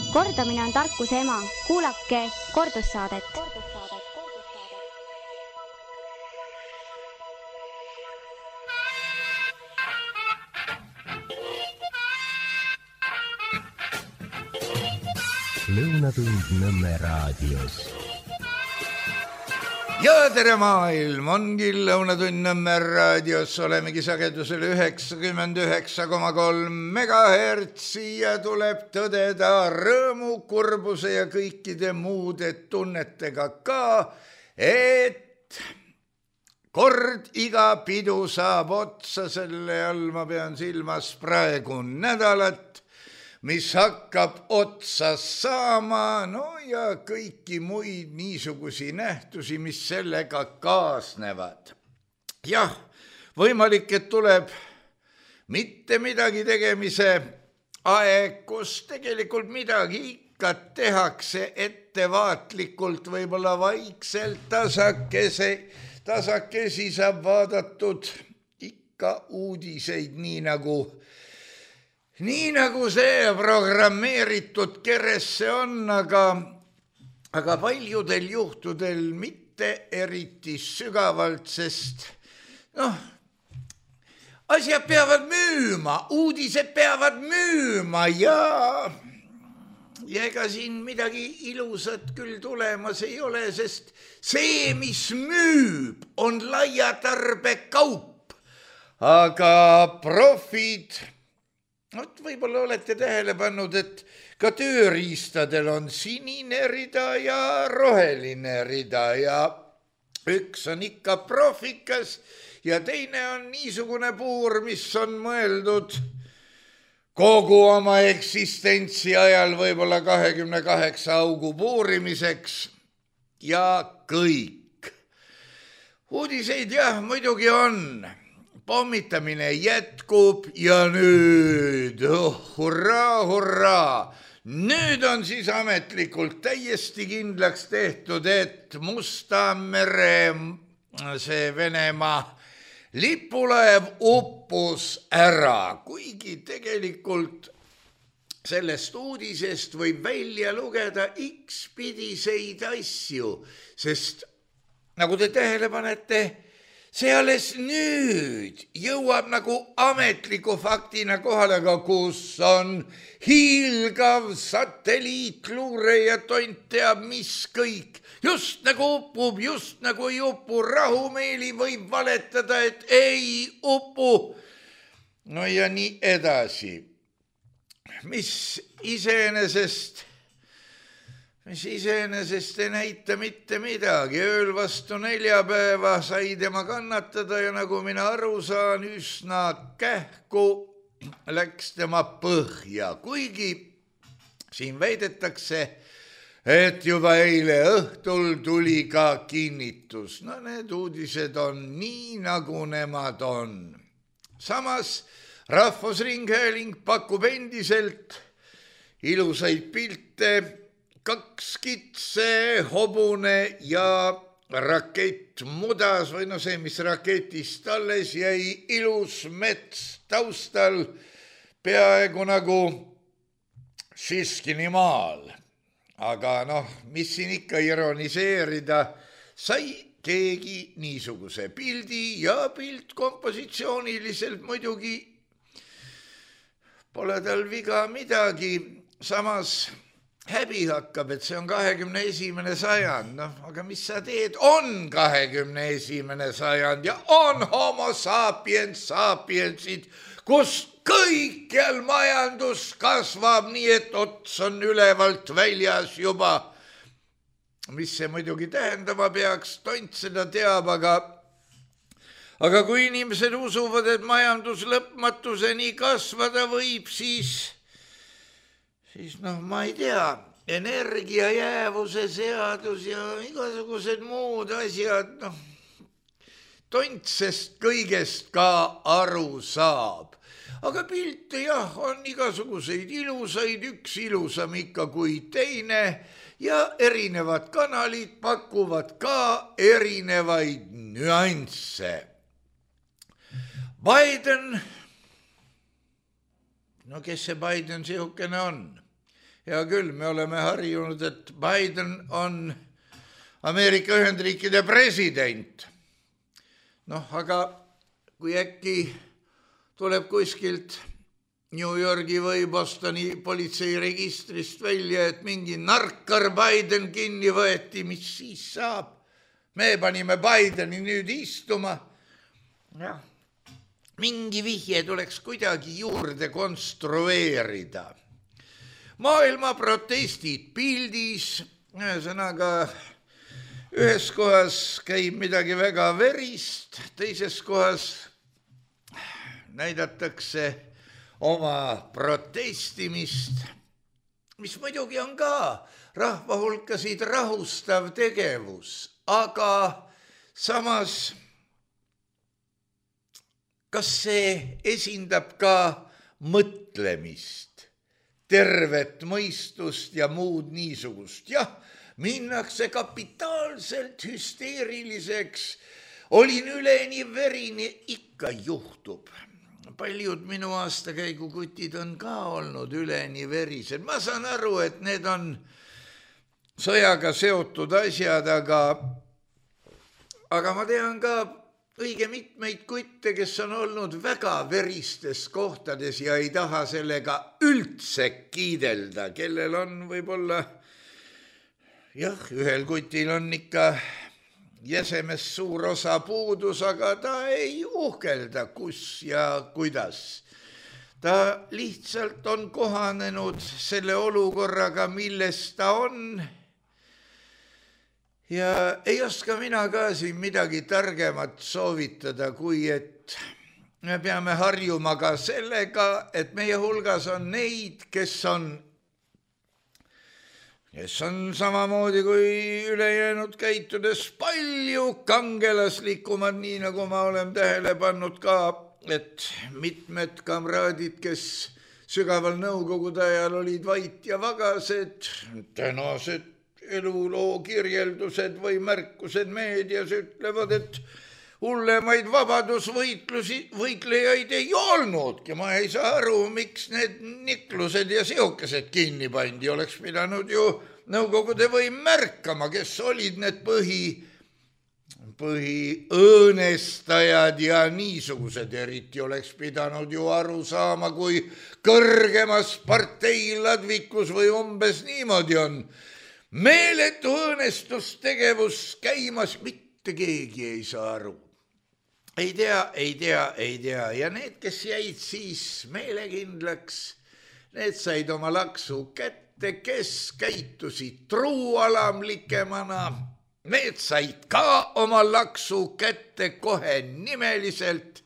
Kordamine on tarkuse ema. Kuulake kordussaadet. Lõunatund Nõmme raadios. Ja tere maailm, ongi Lõunatund Nõmme raadios, olemegi sagedusel 99,3 megahertsi ja tuleb tõdeda rõõmu, kurbuse ja kõikide muude tunnetega ka, et kord iga pidu saab otsa, selle all ma pean silmas praegu nädalat, mis hakkab otsa saama, no ja kõiki muid niisugusi nähtusi, mis sellega kaasnevad. Jah, võimalik, et tuleb mitte midagi tegemise aeg, kus tegelikult midagi ikka tehakse ettevaatlikult, võib-olla vaikselt tasakesi saab vaadatud ikka uudiseid, nii nagu see programmeeritud keresse on, aga paljudel juhtudel mitte eriti sügavalt, sest asjad peavad müüma, uudised peavad müüma ja ega siin midagi ilusat küll tulemas ei ole, sest see, mis müüb, on laiatarbekaup, aga profid... Võib-olla olete tähele pannud, et ka tööriistadel on sinine rida ja roheline rida ja üks on ikka profikas ja teine on niisugune puur, mis on mõeldud kogu oma eksistentsi ajal võib-olla 28 augu puurimiseks ja kõik. Uudiseid jah, muidugi on. Pommitamine jätkub ja nüüd, hurraa, nüüd on siis ametlikult täiesti kindlaks tehtud, et Musta mere see Venemaa lipulaev uppus ära, kuigi tegelikult sellest uudisest võib välja lugeda X-pidiseid asju, sest nagu te tähele panete, see alles nüüd jõuab nagu ametliku faktina kohale, aga kus on hiilgav satelliitluure ja tont teab mis kõik. Just nagu upub, just nagu ei upu, rahumeeli võib valetada, et ei upu. No ja nii edasi. Mis iseenesest ei näita mitte midagi. Ööl vastu neljapäeva sai tema kannatada ja nagu mina aru saan, üsna kähku läks tema põhja. Kuigi siin väidetakse, et juba eile õhtul tuli ka kinnitus. No need uudised on nii, nagu nemad on. Samas Rahvusringhääling pakub endiselt ilusaid pilte, 2 kitse, hobune ja rakett mudas või see, mis raketist alles jäi, ilus mets taustal, peaaegu nagu Šiškini maal. Aga mis siin ikka ironiseerida, sai keegi niisuguse pildi ja pilt kompositsiooniliselt muidugi pole tal viga midagi, samas häbi hakkab, et see on 21. sajand, aga mis sa teed, on 21. sajand ja on homo sapiensid, kus kõikjal majandus kasvab nii, et ots on ülevalt väljas juba. Mis see muidugi tähendama peaks, tont seda teab, aga kui inimesed usuvad, et majandus lõpmatuseni kasvada võib, siis ma ei tea, energiajäävuse seadus ja igasugused muud asjad, tont sest kõigest ka aru saab. Aga pilte jah, on igasuguseid ilusaid, üks ilusam ikka kui teine ja erinevad kanalid pakuvad ka erinevaid nüansse. Biden, no kes see Biden sihukene on? Hea küll, me oleme harjunud, et Biden on Ameerika Ühendriikide president. Aga kui äkki tuleb kuskilt New Yorgi või Bostoni politseiregistrist välja, et mingi narkar Biden kinni võeti, mis siis saab? Me panime Bideni nüüd istuma. Mingi vihje tuleks kuidagi juurde konstrueerida. Maailma protestid pildis, ühesõnaga ühes kohas käib midagi väga verist, teises kohas näidatakse oma protestimist, mis muidugi on ka rahva hulkasid rahustav tegevus, aga samas kas see esindab ka mõtlemist, tervet mõistust ja muud niisugust? Jah, minnakse kapitaalselt hüsteeriliseks, olin üleni verini, ikka juhtub. Paljud minu aastakäigukutid on ka olnud üleni verised. Ma saan aru, et need on sõjaga seotud asjad, aga ma tean ka õige mitmeid kutte, kes on olnud väga veristes kohtades ja ei taha sellega üldse kiidelda, kellel on võib-olla, jah, ühel kutil on ikka jäsemes suur osa puudus, aga ta ei uhkelda, kus ja kuidas. Ta lihtsalt on kohanenud selle olukorraga, milles ta on. Ja ei oska mina ka siin midagi targemat soovitada, kui et me peame harjuma ka sellega, et meie hulgas on neid, kes on samamoodi kui ülejäänud käitudes palju kangelaslikumad, nii nagu ma olen tähele pannud ka, et mitmed kamraadid, kes sügaval nõukogude ajal olid vait ja vagased, tänased eluloo kirjeldused või märkused meedias ütlevad, et hullemaid vabadusvõitlejaid ei olnudki. Ma ei saa aru, miks need niklused ja seokesed kinni pandi. Oleks pidanud ju nõukogude võim märkama, kes olid need põhiõõnestajad ja niisugused. Eriti oleks pidanud ju aru saama, kui kõrgemas parteiladvikus või umbes niimoodi on meeletu õõnestustegevus käimas, mitte keegi ei saa aru. Ei tea. Ja need, kes jäid siis meelekindlaks, need said oma laksu kätte, kes käitusid truualamlikemana, need said ka oma laksu kätte kohe nimeliselt.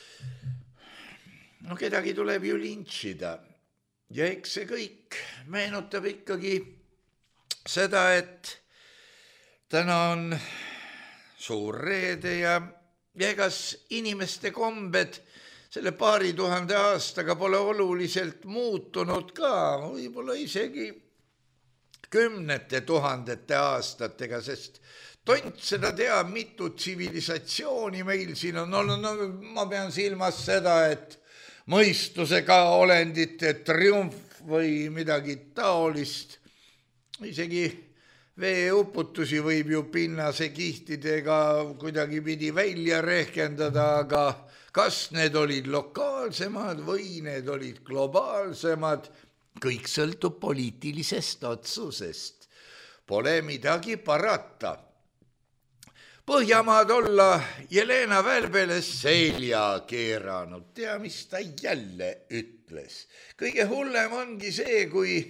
Kedagi tuleb ju lintšida. Ja eks see kõik meenutab ikkagi seda, et täna on suur reede ja egas inimeste kombed selle 2000 aastaga pole oluliselt muutunud ka, võib-olla isegi 10 000 aastatega, sest tont seda teab, mitu tsivilisatsiooni meil siin on olnud. Ma pean silmas seda, et mõistusega olendite triumf või midagi taolist. Isegi veeuputusi võib ju pinnase kihtidega kuidagi pidi välja rehkendada, aga kas need olid lokaalsemad või need olid globaalsemad, kõik sõltub poliitilisest otsusest. Pole midagi parata. Põhjamaad olla Jelena Välbele selja keeranud. Tea, mis ta jälle ütles. Kõige hullem ongi see,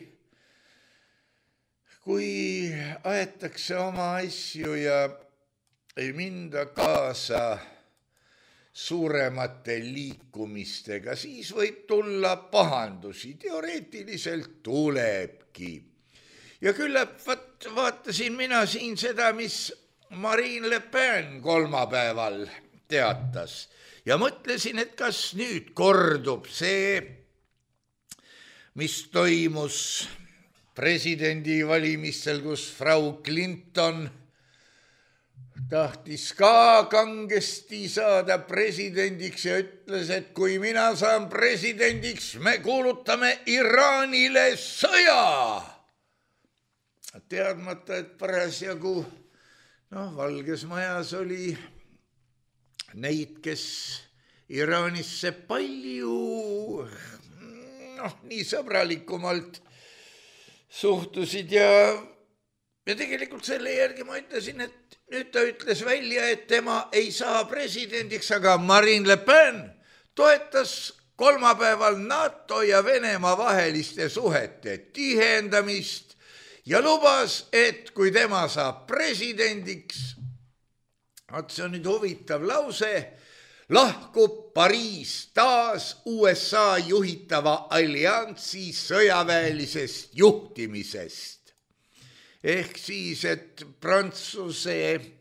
kui aetakse oma asju ja ei minda kaasa suuremate liikumistega, siis võib tulla pahandusi, teoreetiliselt tulebki. Ja küllap vaatasin mina siin seda, mis Marine Le Pen kolmapäeval teatas ja mõtlesin, et kas nüüd kordub see, mis toimus presidendivalimistel, kus Frau Clinton tahtis ka kangesti saada presidendiks ja ütles, et kui mina saan presidendiks, me kuulutame Iraanile sõja. Teadmata, et parasjagu Valges Majas oli neid, kes Iraanisse palju nii sõbralikumalt suhtusid ja tegelikult selle järgi ma ütlesin, et nüüd ta ütles välja, et tema ei saa presidendiks, aga Marine Le Pen toetas kolmapäeval NATO ja Venemaa vaheliste suhete tihendamist ja lubas, et kui tema saab presidendiks, see on nüüd huvitav lause, lahkub Pariis taas USA juhitava alliansi sõjaväelisest juhtimisest. Ehk siis, et Prantsuse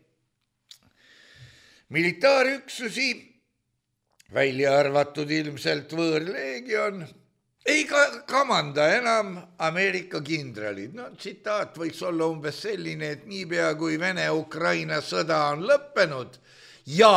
militaarüksusi, välja arvatud ilmselt võõrleegion, ei kamanda enam Ameerika kindralid. Tsitaat võiks olla umbes selline, et niipea kui Vene-Ukraina sõda on lõppenud ja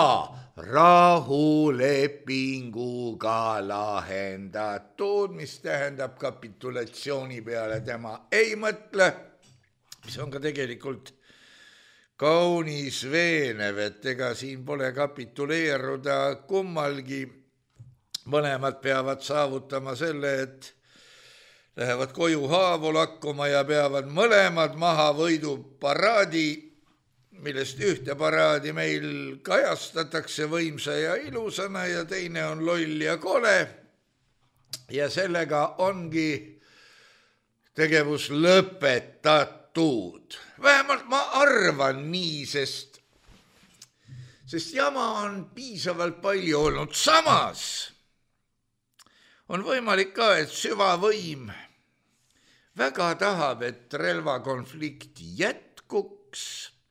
rahulepinguga lahendatud, mis tähendab kapitulatsiooni peale tema ei mõtle, mis on ka tegelikult kaunis veenev, et ega siin pole kapituleeruda kummalgi. Mõlemad peavad saavutama selle, et lähevad koju haavu lakkuma ja peavad mõlemad maha võiduparaadi, millest ühte paraadi meil kajastatakse võimsa ja ilusana ja teine on loll ja kole. Ja sellega ongi tegevus lõpetatud. Vähemalt ma arvan nii, sest jama on piisavalt palju olnud. Samas on võimalik ka, et süvavõim väga tahab, et relvakonflikt jätkuks,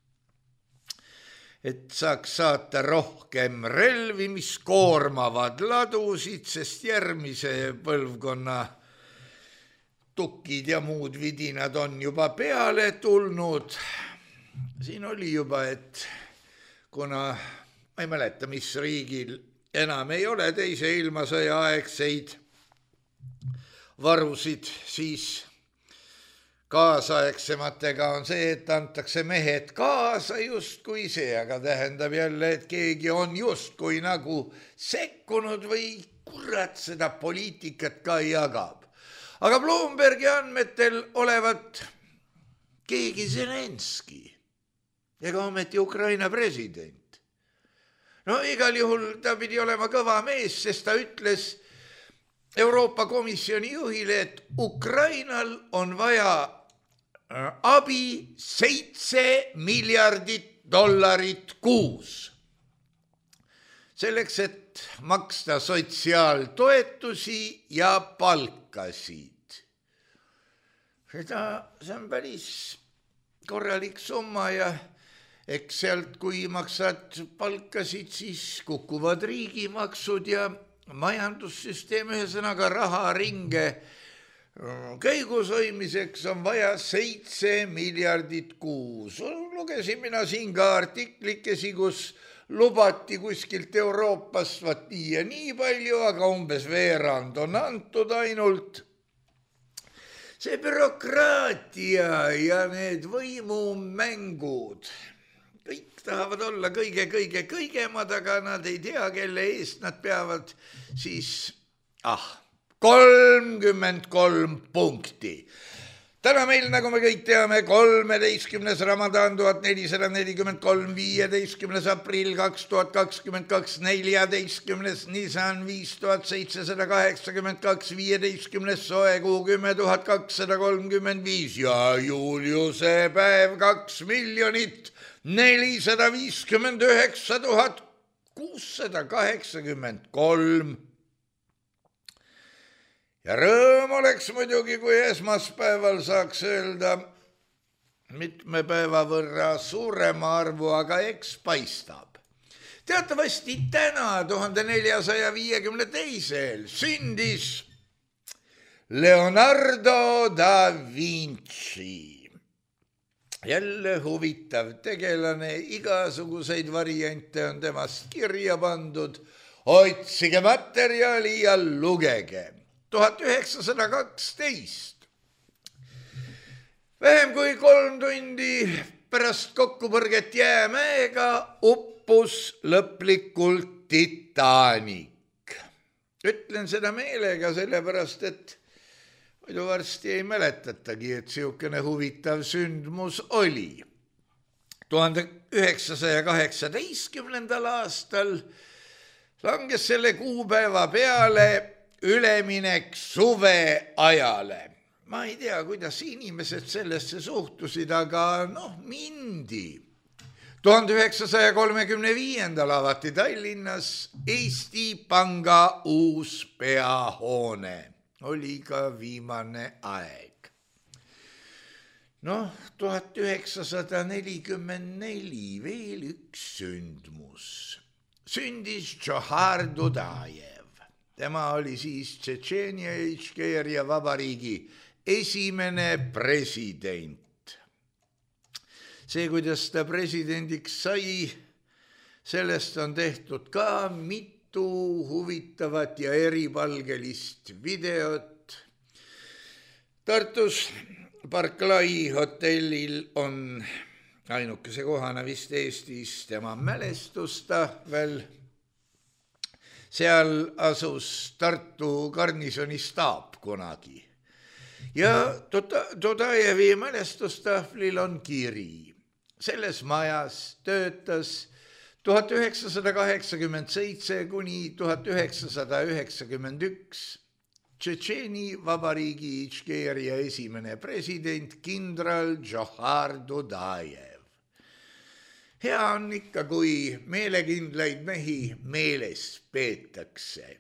et saaks saata rohkem relvi, mis koormavad ladusid, sest järgmise põlvkonna tukid ja muud vidinad on juba peale tulnud. Siin oli juba, et kuna ma ei mäleta, mis riigil enam ei ole teise ilmasõja aegseid varusid, siis kaasaegsematega on see, et antakse mehed kaasa justkui see, aga tähendab jälle, et keegi on justkui nagu sekkunud või kurat seda poliitikat ka jagab. Aga Bloombergi andmetel olevat keegi Zelenski ega ometi Ukraina president. Igal juhul ta pidi olema kõva mees, sest ta ütles Euroopa Komisjoni juhile, et Ukrainal on vaja abi $7 miljardit kuus. Selleks, et maksta sotsiaaltoetusi ja palkasid. See on päris korralik summa ja eks sealt, kui maksad palkasid, siis kukuvad riigimaksud ja majandussüsteem, ühesõnaga raharinge käigus hoidmiseks on vaja 7 miljardit kuus. Lugesin mina siin ka artiklikesi, kus lubati kuskilt Euroopast nii ja nii palju, aga umbes veerand on antud ainult. See bürokraatia ja need võimumängud, kõik tahavad olla kõigemad, aga nad ei tea, kelle eest nad peavad siis 33 punkti. Täna meil, nagu me kõik teame, 13. Ramadan 1443, 15. aprill 2022, 14. Nisan 5782, 15. soekuu 10 235 ja Juliuse päev 2 459 683. Ja rõõm oleks muidugi, kui esmaspäeval saaks öelda mitme päeva võrra suurema arvu, aga eks paistab. Teatavasti täna 1452. sündis Leonardo da Vinci. jälle huvitav tegelane, igasuguseid variante on temast kirja pandud. Otsige materjali ja lugege. 1912. Vähem kui 3 tundi pärast kokkupõrget jäämäega uppus lõplikult Titanic. Ütlen seda meelega sellepärast, et muidu varsti ei mäletatagi, et siukene huvitav sündmus oli. 1918. aastal langes selle kuupäeva peale üleminek suveajale. Ma ei tea, kuidas inimesed sellesse suhtusid, aga mindi. 1935. avati Tallinnas Eesti Panga uus peahoone. Oli ka viimane aeg. 1944 veel üks sündmus. Sündis Džohar Dudajev. Tema oli siis Tšetšeenia ja Ičkeeria vabariigi esimene president. See, kuidas ta presidendiks sai, sellest on tehtud ka mitu huvitavat ja eripalgelist videot. Tartus Barclay hotellil on ainukese kohana vist Eestis tema mälestustahvel. Seal asus Tartu garnisoni staap kunagi. Ja Dudajevi mälestustahvlil on kiri. Selles majas töötas 1987 kuni 1991 Tšetšeeni vabariigi Ičkeeria esimene president kindral Džohar Dudajev. Hea on ikka, kui meelekindlaid mehi meeles peetakse.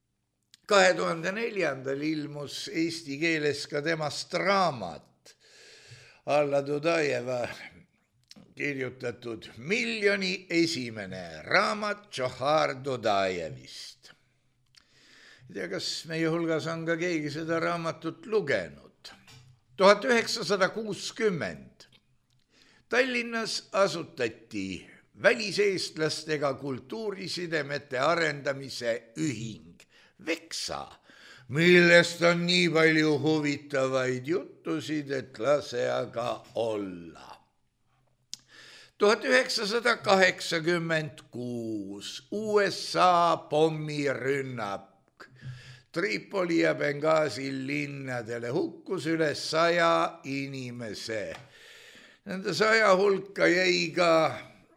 2004. ilmus eesti keeles ka temast raamat Alla Dudajeva kirjutatud miljoni esimene raamat Džohar Dudajevist. Ei tea, kas meie hulgas on ka keegi seda raamatut lugenud. 1960 Tallinnas asutati väliseestlastega kultuurisidemete arendamise ühing Veksa, millest on nii palju huvitavaid juttusid, et lase aga olla. 1986 USA pommirünnak Tripoli ja Benghazi linnadele hukkus üle 100 inimese. Nende 100 hulka jäi ka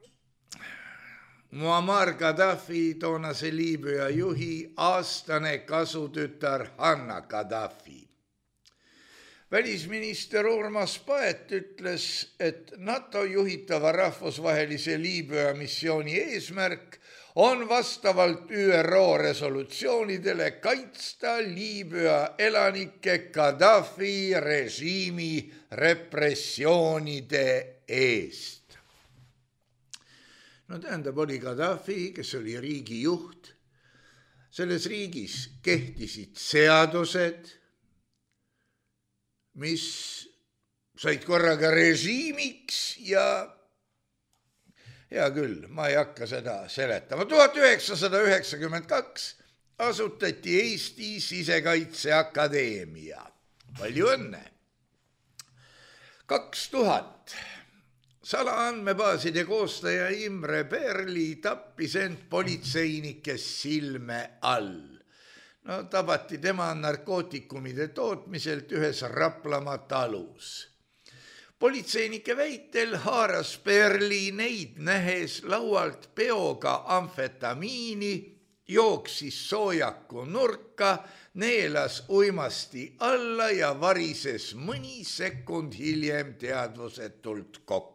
Muammar Gaddafi, toonase Liibüa juhi aastane kasutütar Hanna Gaddafi. Välisminister Urmas Paet ütles, et NATO juhitava rahvusvahelise Liibüa missiooni eesmärk on vastavalt ÜRO resolutsioonidele kaitsta Liibüa elanike Gaddafi režiimi repressioonide eest. No tähendab, oli Gaddafi, kes oli riigi juht. Selles riigis kehtisid seadused, mis said korraga režiimiks ja hea küll, ma ei hakka seda seletama. 1992 asutati Eesti Sisekaitseakadeemia. Palju õnne! 2000 salaandmebaaside koostaja Imre Perli tappis end politseinike silme all. No, tabati tema narkootikumide tootmiselt ühes Raplamaa talus. Politseinike väitel haaras Perli neid nähes laualt peoga amfetamiini, jooksis soojaku nurka, neelas uimasti alla ja varises mõni sekund hiljem teadvusetult kokku.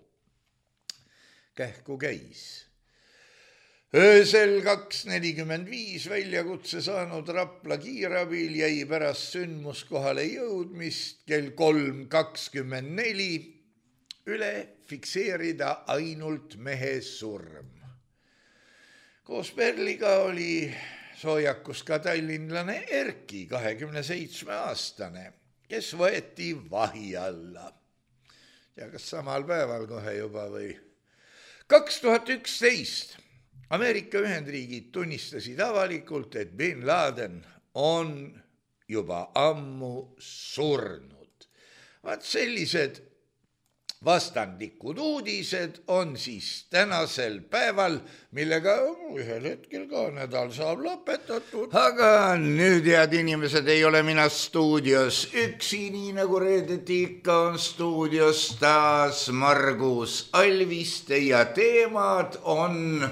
Kähku käis. Öösel 2.45 väljakutse saanud Rapla kiirabil jäi pärast sündmuskohale jõudmist kell 3.24 üle fikseerida ainult mehe surm. Koos Perliga oli soojakus ka tallinlane Erki, 27-aastane, kes võeti vahi alla. ja kas samal päeval kohe juba või. 2011 Ameerika Ühendriigid tunnistasid avalikult, et Bin Laden on juba ammu surnud. Vaat sellised vastandlikud uudised on siis tänasel päeval, millega ühel hetkel ka nädal saab lõpetatud. Aga nüüd, head inimesed, ei ole mina stuudios üksi, nii nagu reedeti ikka on stuudios taas Margus Alviste ja teemad on,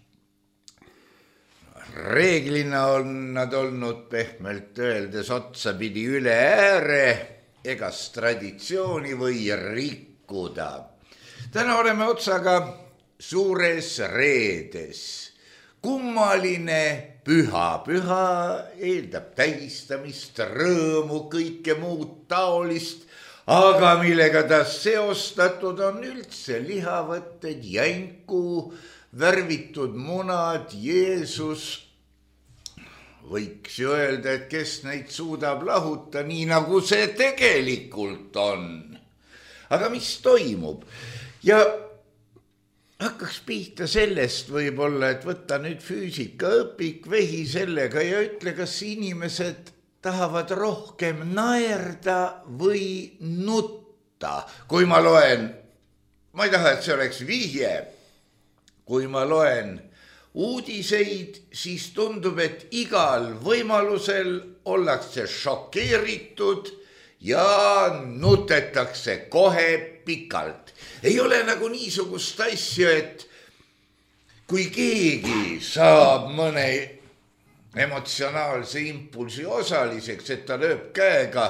reeglina on nad olnud pehmelt öeldes otsapidi üle ääre, egas traditsiooni või rikkuda. Täna oleme otsaga suures reedes. Kummaline püha. Püha eeldab tähistamist, rõõmu, kõike muud taolist, aga millega ta seostatud on üldse lihavõtted, jänku, värvitud munad, Jeesus. Võiks ju öelda, et kes neid suudab lahuta, nii nagu see tegelikult on. Aga mis toimub? Ja hakkaks pihta sellest võib-olla, et võtta nüüd füüsikaõpik, vehi sellega ja ütle, kas inimesed tahavad rohkem naerda või nutta. Kui ma loen, ma ei taha, et see oleks vihje, kui ma loen uudiseid, siis tundub, et igal võimalusel ollakse šokeeritud ja nutetakse kohe pikalt. Ei ole nagu niisugust asja, et kui keegi saab mõne emotsionaalse impulsi osaliseks, et ta lööb käega,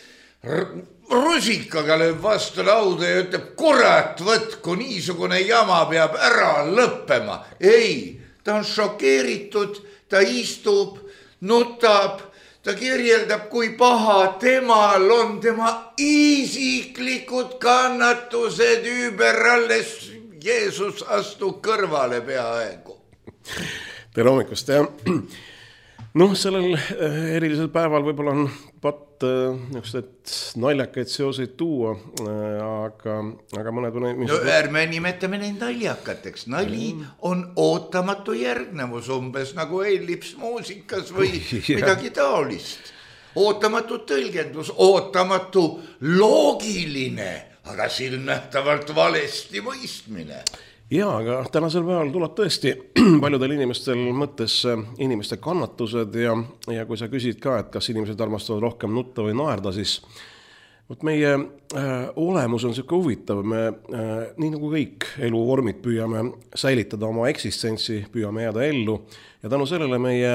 rusikaga lööb vastu lauda ja ütleb, kurat, võtku, niisugune jama peab ära lõppema. Ei, ta on šokeeritud, ta istub, nutab, ta kirjeldab, kui paha temal on, tema isiklikud kannatused ümber, alles Jeesus astub kõrvale peaaegu. Tere hommikust, jah. Noh, sellel erilisel päeval võib-olla on pat naljakaid seoseid tuua, aga mõned on... No ärme nimetame neid naljakateks. Nali on ootamatu järgnevus, umbes nagu ellips muusikas või midagi taolist. Ootamatu tõlgendus, ootamatu loogiline, aga silmnähtavalt valesti mõistmine. Jaa, aga tänasel päeval tuleb tõesti paljudel inimestel mõttes inimeste kannatused ja kui sa küsid ka, et kas inimesed armastavad rohkem nutta või naerda, siis meie olemus on selline huvitav. Me nii nagu kõik eluvormid püüame säilitada oma eksistentsi, püüame jääda ellu ja tänu sellele meie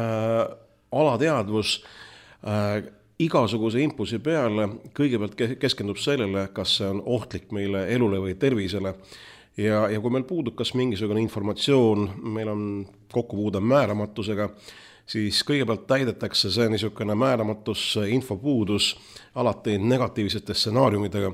alateadvus igasuguse impulsi peale kõigepealt keskendub sellele, kas see on ohtlik meile elule või tervisele. Ja kui meil puudub kas mingisugune informatsioon, meil on kokkupuude määramatusega, siis kõigepealt täidetakse see niisugune määramatus, infopuudus alati negatiivsete stsenaariumidega.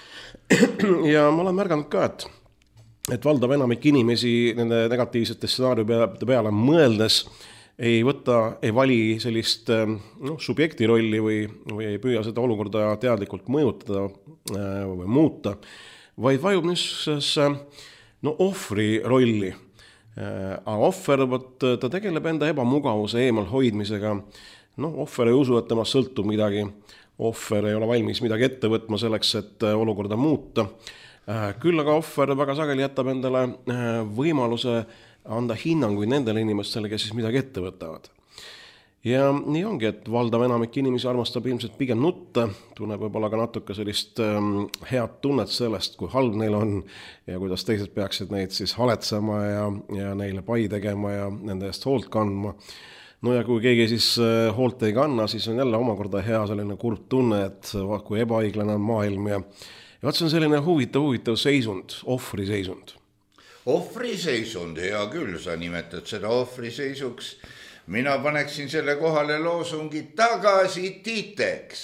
Ja ma olen märganud ka, et valdav enamik inimesi nende negatiivsete stsenaariumide peale mõeldes ei vali sellist subjekti rolli või ei püüa seda olukorda teadlikult mõjutada või muuta, vaid vajub niisugusesse ohvri rolli. Aga ohver, ta tegeleb enda ebamugavuse eemal hoidmisega. Ohver ei usu, et temast sõltub midagi. Ohver ei ole valmis midagi ette võtma selleks, et olukorda muuta. Küll aga ohver väga sageli jätab endale võimaluse anda hinnanguid nendele inimestele, kes siis midagi ette võtavad. Ja nii ongi, et valdav enamik inimesi armastab ilmselt pigem nutta, tunneb võib-olla ka natuke sellist head tunnet sellest, kui halb neil on ja kuidas teised peaksid neid siis haletsema ja neile pai tegema ja nende eest hoolt kandma. Ja kui keegi siis hoolt ei kanna, siis on jälle omakorda hea selline kurb tunne, et kui ebaõiglane on maailm ja vaat see on selline huvitav seisund, ohvriseisund. Ohvriseisund, hea küll, sa nimetad seda ohvriseisuks. Mina paneksin selle kohale loosungi tagasi titeks.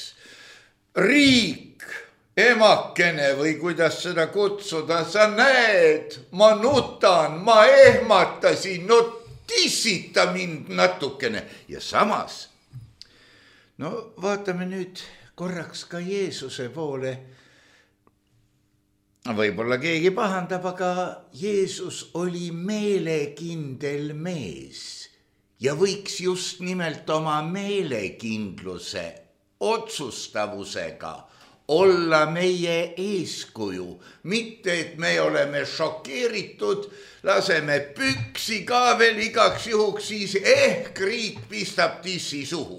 Riik, emakene või kuidas seda kutsuda, sa näed, ma nutan, ma ehmatasin, tissita mind natukene. Ja samas, vaatame nüüd korraks ka Jeesuse poole. võib-olla keegi pahandab, aga Jeesus oli meelekindel mees ja võiks just nimelt oma meelekindluse, otsustavusega olla meie eeskuju, mitte et me oleme šokeeritud, laseme püksi ka veel igaks juhuks, siis ehk riik pistab tissi suhu.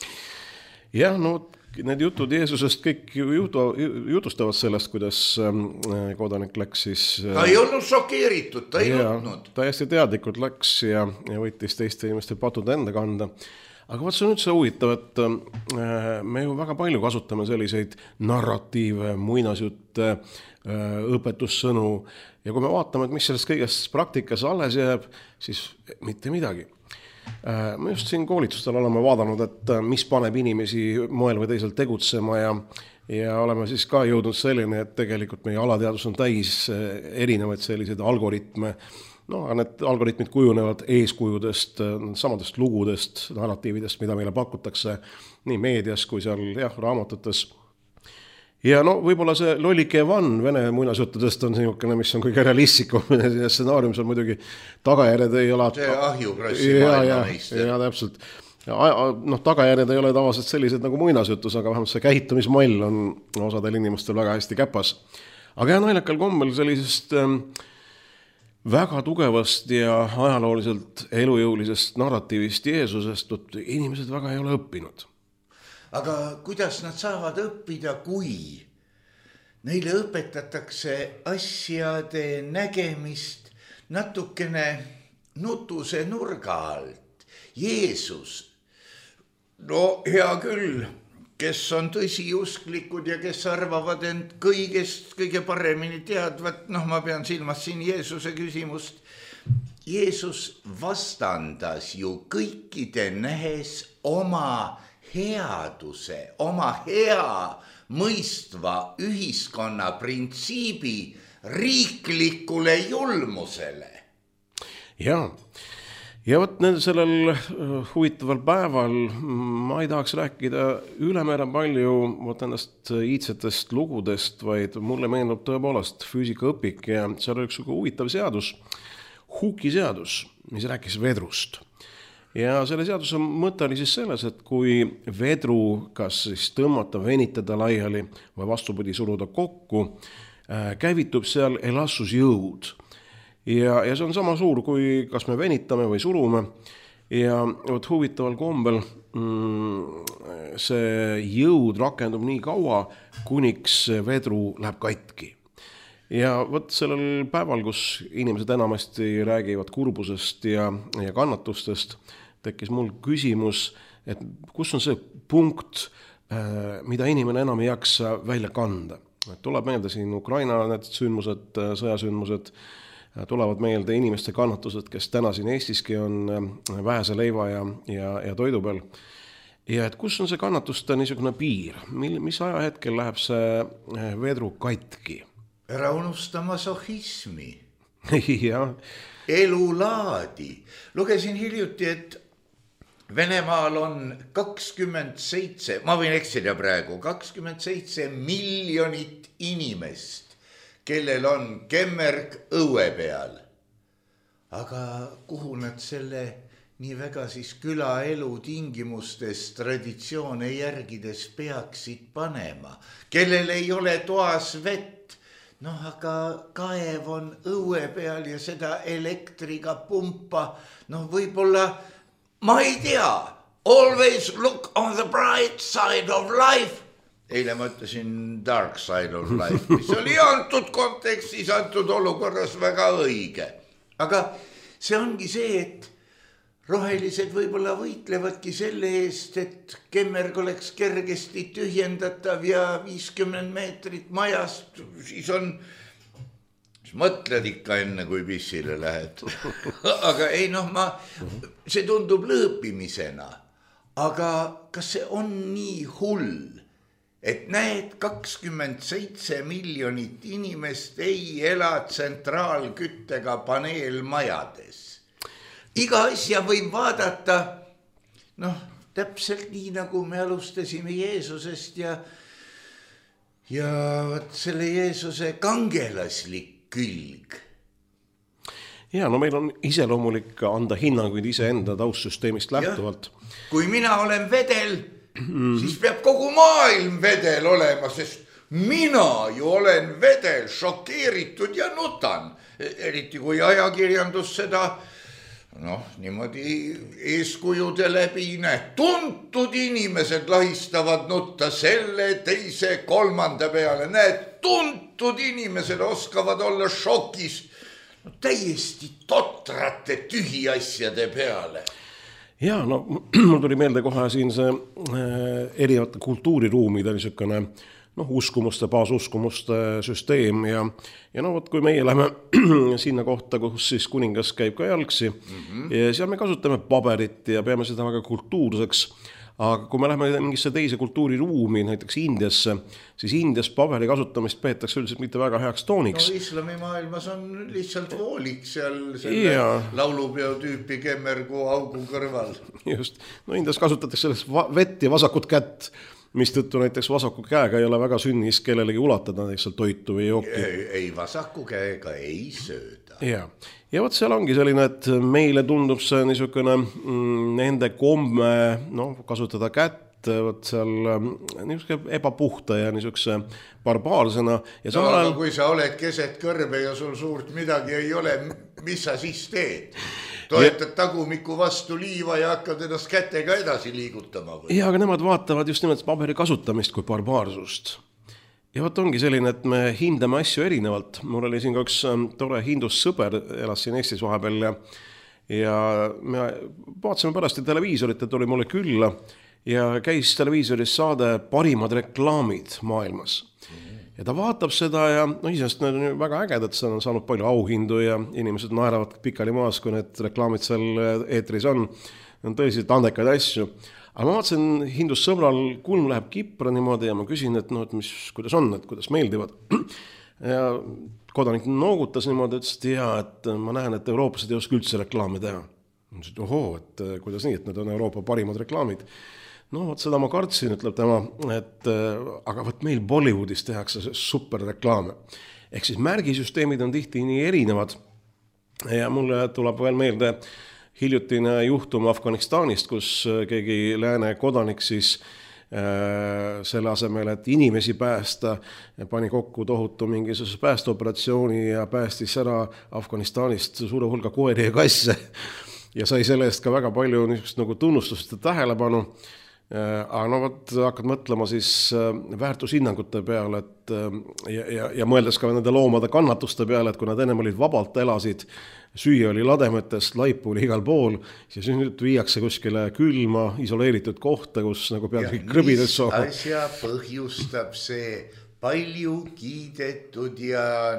Jah, no need jutud Jeesusest kõik jutustavad sellest, kuidas kodanik läks siis... Ta ei olnud šokeeritud, ta ei nutnud. Täiesti teadlikult läks ja võttis teiste inimeste patud enda kanda. Aga vaat see on üldse huvitav, et me ju väga palju kasutame selliseid narratiive, muinasjutte, õpetussõnu ja kui me vaatame, et mis sellest kõigest praktikas alles jääb, siis mitte midagi. Me just siin koolitustel oleme vaadanud, et mis paneb inimesi moel või teisel tegutsema ja oleme siis ka jõudnud selline, et tegelikult meie alateadus on täis erinevaid selliseid algoritme. No, need algoritmid kujunevad eeskujudest, samadest lugudest, narratiividest, mida meile pakutakse nii meedias kui seal raamatutes. Ja no võib-olla see lollike Van Vene muinasjuttudest on niisugune, mis on kõige realistlikum. Stsenaariumis on muidugi tagajärjed ei ole... See ahjukrossi maailmameister. Ja täpselt. No, tagajärjed ei ole tavaliselt sellised nagu muinasjutus, aga vähemalt see käitumismall on osadel inimestel väga hästi käpas. Aga naljakal kombel sellisest... väga tugevast ja ajalooliselt elujõulisest narratiivist Jeesusest inimesed väga ei ole õppinud. Aga kuidas nad saavad õppida, kui neile õpetatakse asjade nägemist natukene nutuse nurga alt? Jeesus, no hea küll, kes on tõsiusklikud ja kes arvavad end kõigest kõige paremini teadvat, ma pean silmas siin Jeesuse küsimust. Jeesus vastandas ju kõikide nähes oma headuse, oma hea mõistva ühiskonna printsiibi riiklikule julmusele. Jaa. Ja võt sellel huvitaval päeval ma ei tahaks rääkida ülemäära palju nendest iidsetest lugudest, vaid mulle meenub tõepoolest füüsikaõpik ja seal oli üks huvitav seadus, Hooke'i seadus, mis rääkis vedrust. Ja selle seaduse mõte oli siis selles, et kui vedru kas siis tõmmata, venitada laiali või vastupidi suruda kokku, käivitub seal elastsusjõud. Ja see on sama suur, kui kas me venitame või surume ja huvitaval kombel see jõud rakendub nii kaua, kuniks vedru läheb katki. Ja sellel päeval, kus inimesed enamasti räägivad kurbusest ja kannatustest, tekkis mul küsimus, et kus on see punkt, mida inimene enam ei jaksa välja kanda. Tuleb meelde siin Ukraina need sündmused, sõjasündmused, tulevad meelde inimeste kannatused, kes täna siin Eestiski on vähese leiva ja toidu peal. Ja et kus on see kannatuste niisugune piir? Mis ajahetkel läheb see vedru katki? Ära unusta masohismi. Ja. Elulaadi. Lugesin hiljuti, et Venemaal on 27, ma võin eksida praegu, 27 miljonit inimest, kellel on kemmerg õue peal. Aga kuhu nad selle nii väga siis külaelu tingimustes traditsioone järgides peaksid panema? Kellel ei ole toas vett, aga kaev on õue peal ja seda elektriga pumpa, võib-olla, ma ei tea, always look on the bright side of life. Eile ma ütlesin dark side of life, mis oli antud kontekstis, antud olukorras väga õige. Aga see ongi see, et rohelised võib-olla võitlevadki selle eest, et kemmerg oleks kergesti tühjendatav ja 50 meetrit majast, siis mõtled ikka enne, kui pissile lähed. Aga ei, see tundub lõõpimisena. Aga kas see on nii hull? Et näed, 27 miljonit inimest ei ela tsentraalküttega paneelmajades. Iga asja võib vaadata, täpselt nii, nagu me alustasime Jeesusest ja ja võt selle Jeesuse kangelaslik külg. Ja, no meil on iseloomulik anda hinnanguid iseenda taustsüsteemist lähtuvalt. Kui mina olen vedel, siis peab kogu maailm vedel olema, sest mina ju olen vedel, šokeeritud ja nutan. Eriti kui ajakirjandus seda niimoodi eeskujude läbi tuntud inimesed lahistavad nutta selle, teise, kolmanda peale. Tuntud inimesed oskavad olla šokis täiesti totrate tühiasjade peale. Ja, no mul tuli meelde kohe siin see erinevate kultuuriruumide niisugune uskumuste, baasuskumuste süsteem ja kui meie läheme sinna kohta, kus siis kuningas käib ka jalgsi ja seal me kasutame paberit ja peame seda väga kultuurseks, aga kui me läheme mingisse teise kultuuriruumi, näiteks Indiasse, siis Indias paberi kasutamist peetakse üldiselt mitte väga heaks tooniks. Islamimaailmas on lihtsalt voolik seal selle laulupeo tüüpi kemmergu augu kõrval. Just, Indias kasutatakse sellest vett ja vasakut kätt, mistõttu näiteks vasaku käega ei ole väga sünnis kellelegi ulatada näiteks toitu või jooki. Ei vasaku käega ei sööda. Ja võt seal ongi selline, et meile tundub see niisugune nende komme kasutada kätt, võt seal niisugune ebapuhta ja niisuguse barbaarsena. Ja aga kui sa oled keset kõrbe ja sul suurt midagi ei ole, mis sa siis teed? Toetad tagumiku vastu liiva ja hakkad ennast kätega edasi liigutama või? Ja, aga nemad vaatavad just nimelt paberi kasutamist kui barbaarsust. Ja võt ongi selline, et me hindame asju erinevalt. Mul oli siin ka üks tore hindus sõber, elas siin Eestis vahepeal ja me vaatasime pärast televiisorit, et oli mulle külla ja käis televiisoris saade parimad reklaamid maailmas. Ja ta vaatab seda ja isest need on väga ägedad, see on saanud palju auhindu ja inimesed naeravad pikali maas, kui need reklaamid seal eetris on tõeliselt andekaid asju. Aga ma vaatasin, hindus sõbral kulm läheb kipra niimoodi ja ma küsin, et kuidas on, et kuidas meeldivad. Ja kodanik noogutas niimoodi, et ma näen, et Euroopas ei oska üldse reklaami teha. Ma ütlesin, et kuidas nii, et need on Euroopa parimad reklaamid. Seda ma kartsin, ütleb tema, aga meil Bollywoodis tehakse superreklaame. Ehk siis märgisüsteemid on tihti nii erinevad ja mulle tuleb veel meelde hiljutine juhtum Afganistanist, kus keegi lääne kodanik siis selle asemel, et inimesi päästa, pani kokku tohutu mingisuguse päästeoperatsiooni ja päästis ära Afganistanist suure hulga koeri ja kasse ja sai selle eest ka väga palju niisugust tunnustust ja tähelepanu. Aga hakkad mõtlema siis väärtushinnangute peale ja mõeldes ka nende loomade kannatuste peale, et kui nad ennem olid vabalt elasid, süüa oli lademetest, laipu oli igal pool, siis nüüd viiakse kuskile külma, isoleeritud kohta, kus pead kõik krõbides sooma. Mis asja põhjustab see palju kiidetud ja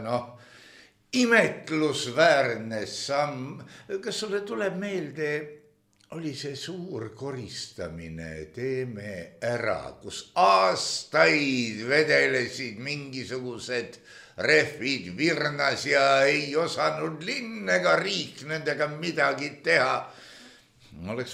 imetlusväärne samm. Kas sulle tuleb meelde, oli see suur koristamine, teeme ära, kus aastaid vedelesid mingisugused rehvid virnas ja ei osanud linn ega riik nendega midagi teha. Oleks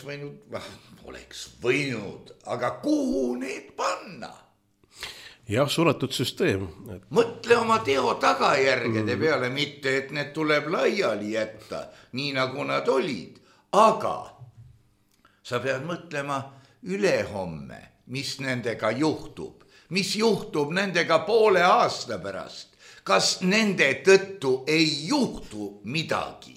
võinud, aga kuhu need panna? Jah, suletud süsteem. Mõtle oma teo tagajärgede peale, mitte et need tuleb laiali jätta, nii nagu nad olid, aga sa pead mõtlema ülehomme, mis nendega juhtub. Mis juhtub nendega poole aasta pärast? Kas nende tõttu ei juhtu midagi?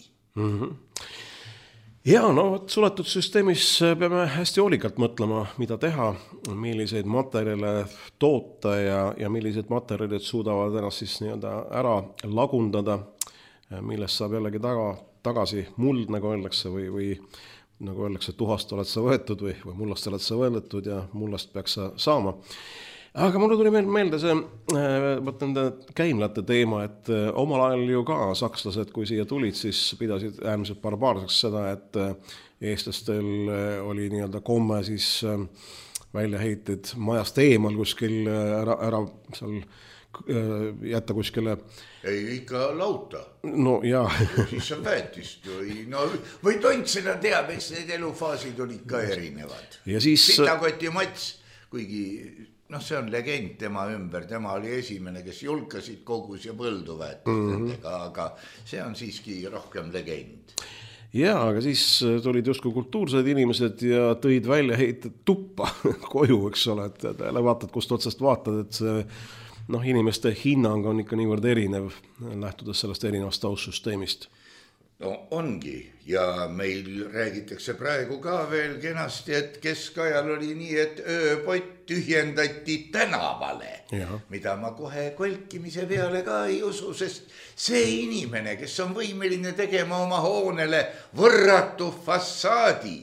Ja, suletud süsteemis peame hästi hoolikalt mõtlema, mida teha, milliseid materjale toota ja millised materjalid suudavad ennast siis ära lagundada, millest saab jällegi tagasi muld, nagu öeldakse, või nagu öeldakse, tuhast oled sa võetud või mullast oled sa võetud ja mullast peaks sa saama. Aga mulle tuli meelde see nende käimlate teema, et omal ajal ju ka sakslased, kui siia tulid, siis pidasid äärmiselt barbaarseks seda, et eestlastel oli komme siis välja heited majast eemal kuskil ära seal jätta kuskile. Ei ikka lauta. No jaa. Siis on väetist või tont seda teab, eks need elufaasid olid ka erinevad. Ja siis Sitakoti mats, kuigi noh, see on legend tema ümber, tema oli esimene, kes julkasid kogus ja põldu võetud nendega, aga see on siiski rohkem legend. Jaa, aga siis tulid justkui kultuursed inimesed ja tõid välja heited tuppa koju, eks ole, et vaatad, kust otsast vaatad, et see inimeste hinnang on ikka niivõrd erinev, lähtudes sellest erinevast taustsüsteemist. No ongi ja meil räägitakse praegu ka veel kenasti, et keskajal oli nii, et ööpott tühjendati tänavale, mida ma kohe kolkimise peale ka ei usu, sest see inimene, kes on võimeline tegema oma hoonele võrratu fassaadi,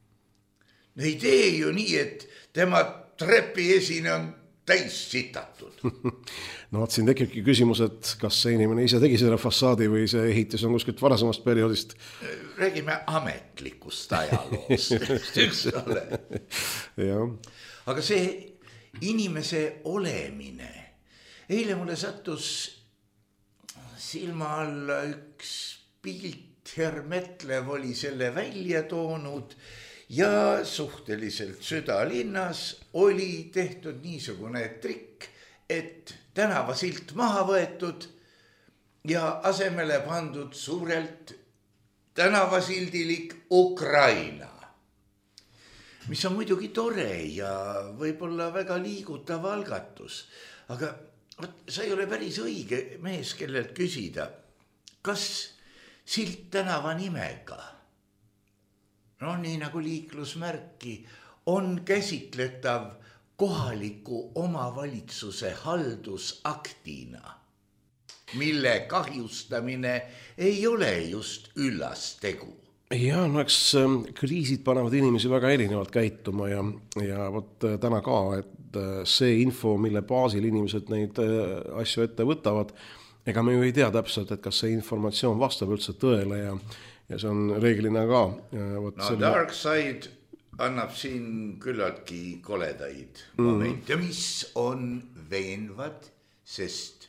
ei tee ju nii, et tema trepi esine on täis sitatud. No siin tekibki küsimus, et kas see inimene ise tegi selle fassaadi või see ehitis on kuskilt varasemast perioodist. Räägime ametlikust ajaloost, üks ole. Aga see inimese olemine. Eile mulle sattus silma alla üks pilt, Hermetlev oli selle välja toonud ja suhteliselt südalinnas oli tehtud niisugune trikk, et tänavasilt maha võetud ja asemele pandud suurelt tänavasildilik Ukraina, mis on muidugi tore ja võib-olla väga liigutav algatus, aga sa ei ole päris õige mees, kellelt küsida, kas silt tänava nimega, no nii nagu liiklusmärki, on käsitletav kohaliku omavalitsuse haldusaktina, mille kahjustamine ei ole just üllas tegu. Ja, no eks kriisid panevad inimesi väga erinevalt käituma ja võt täna ka, et see info, mille baasil inimesed neid asju ette võtavad, ega me ju ei tea täpselt, et kas see informatsioon vastab üldse tõele ja see on reeglina ka. Dark Side annab siin küllaltki koledaid momente, mis on veenvad, sest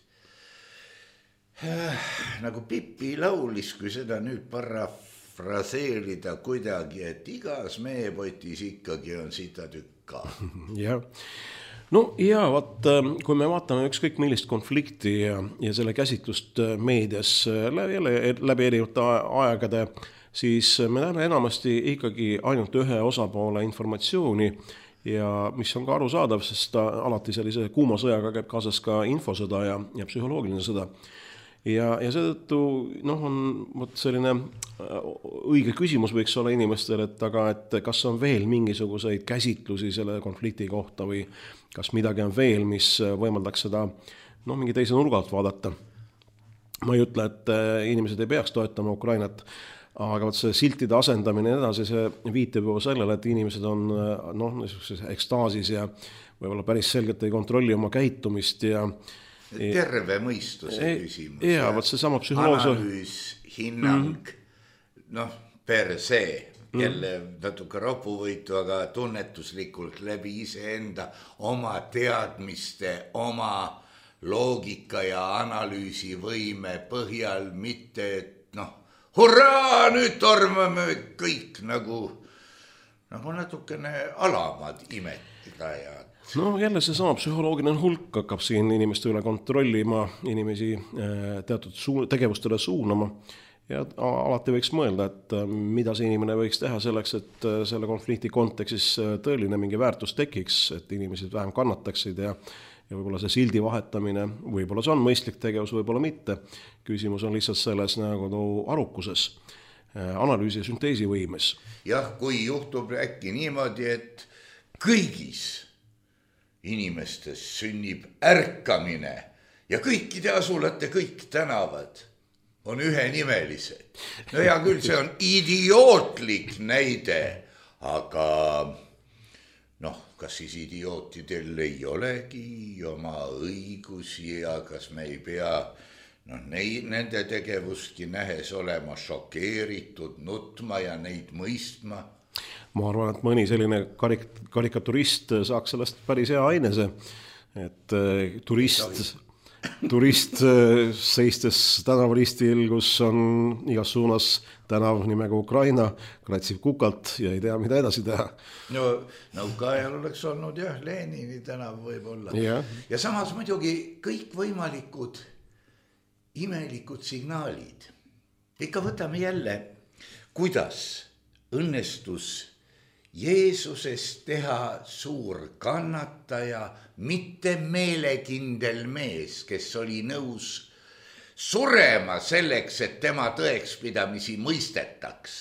nagu Pipi laulis, kui seda nüüd parafraseerida kuidagi, et igas meepotis ikkagi on sitatükk ka. Jah. No ja kui me vaatame ükskõik millist konflikti ja selle käsitlust meedias läbi erinevate aegade, siis me näeme enamasti ikkagi ainult ühe osapoole informatsiooni ja mis on ka arusaadav, sest alati sellise kuuma sõjaga käib kaasas ka infosõda ja psühholoogiline sõda. Ja seetõttu on selline õige küsimus võiks olla inimestel, et kas on veel mingisuguseid käsitlusi selle konflikti kohta või kas midagi on veel, mis võimaldaks seda mingi teise nurga alt vaadata. Ma ei ütle, et inimesed ei peaks toetama Ukrainat, aga see siltide asendamine edasi, see viitab juba sellele, et inimesed on ekstaasis ja võib-olla päris selgelt ei kontrolli oma käitumist ja terve mõistuse küsimus. Ja, see sama psühholoogia. Analüüs, hinnang, per se, jälle natuke ropuvõitu, aga tunnetuslikult läbi iseenda oma teadmiste, oma loogika ja analüüsivõime põhjal, mitte et hurraa, nüüd tormame kõik nagu natukene alamad imetajad. No jälle see sama psühholoogiline hulk hakkab siin inimeste üle kontrollima, inimesi teatud tegevustele suunama ja alati võiks mõelda, et mida see inimene võiks teha selleks, et selle konflikti kontekstis tõeline mingi väärtus tekiks, et inimesed vähem kannataksid ja võib-olla see sildi vahetamine, võib-olla see on mõistlik tegevus, võib-olla mitte. Küsimus on lihtsalt selles arukuses, analüüsi ja sünteesi võimes. Jah, kui juhtub äkki niimoodi, et kõigis inimestes sünnib ärkamine ja kõikide asulate kõik tänavad on ühenimelised. No hea küll, see on idiootlik näide, aga kas siis idiootidel ei olegi oma õigusi ja kas me ei pea nende tegevustki nähes olema šokeeritud, nutma ja neid mõistma? Ma arvan, et mõni selline karikaturist saaks sellest päris hea ainese, et turist turist seistes tänavaristil, kus on igas suunas tänav nimega Ukraina, kratsib kukalt ja ei tea, mida edasi teha. No nõukaajal oleks olnud jah, Lenini tänav võib-olla. Ja samas muidugi kõik võimalikud imelikud signaalid. Ikka võtame jälle, kuidas õnnestus Jeesusest teha suur kannataja, mitte meelekindel mees, kes oli nõus surema selleks, et tema tõekspidamisi mõistetaks.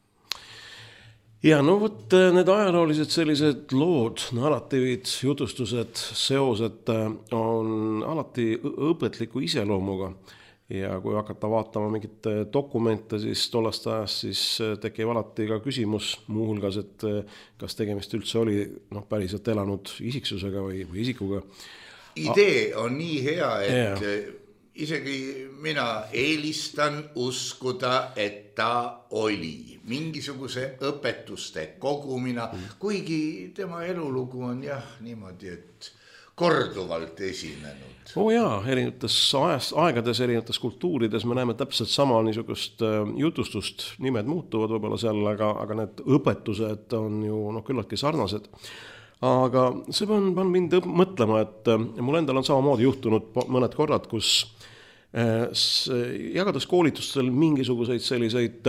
Ja no vot need ajaloolised sellised lood, narratiivid, jutustused, seosed on alati õpetliku iseloomuga. Ja kui hakata vaatama mingit dokumente, siis tollast ajast siis tekib alati ka küsimus muuhulgas, et kas tegemist üldse oli päriselt elanud isiksusega või isikuga. Idee on nii hea, et isegi mina eelistan uskuda, et ta oli mingisuguse õpetuste kogumina, kuigi tema elulugu on jah niimoodi, et korduvalt esinenud. Jaa, erinevates aegades, erinevates kultuurides me näeme täpselt sama niisugust jutustust, nimed muutuvad võib-olla seal, aga need õpetused on ju küllaltki sarnased. Aga see on mind mõtlema, et mul endal on samamoodi juhtunud mõned korrad, kus jagades koolitustel mingisuguseid selliseid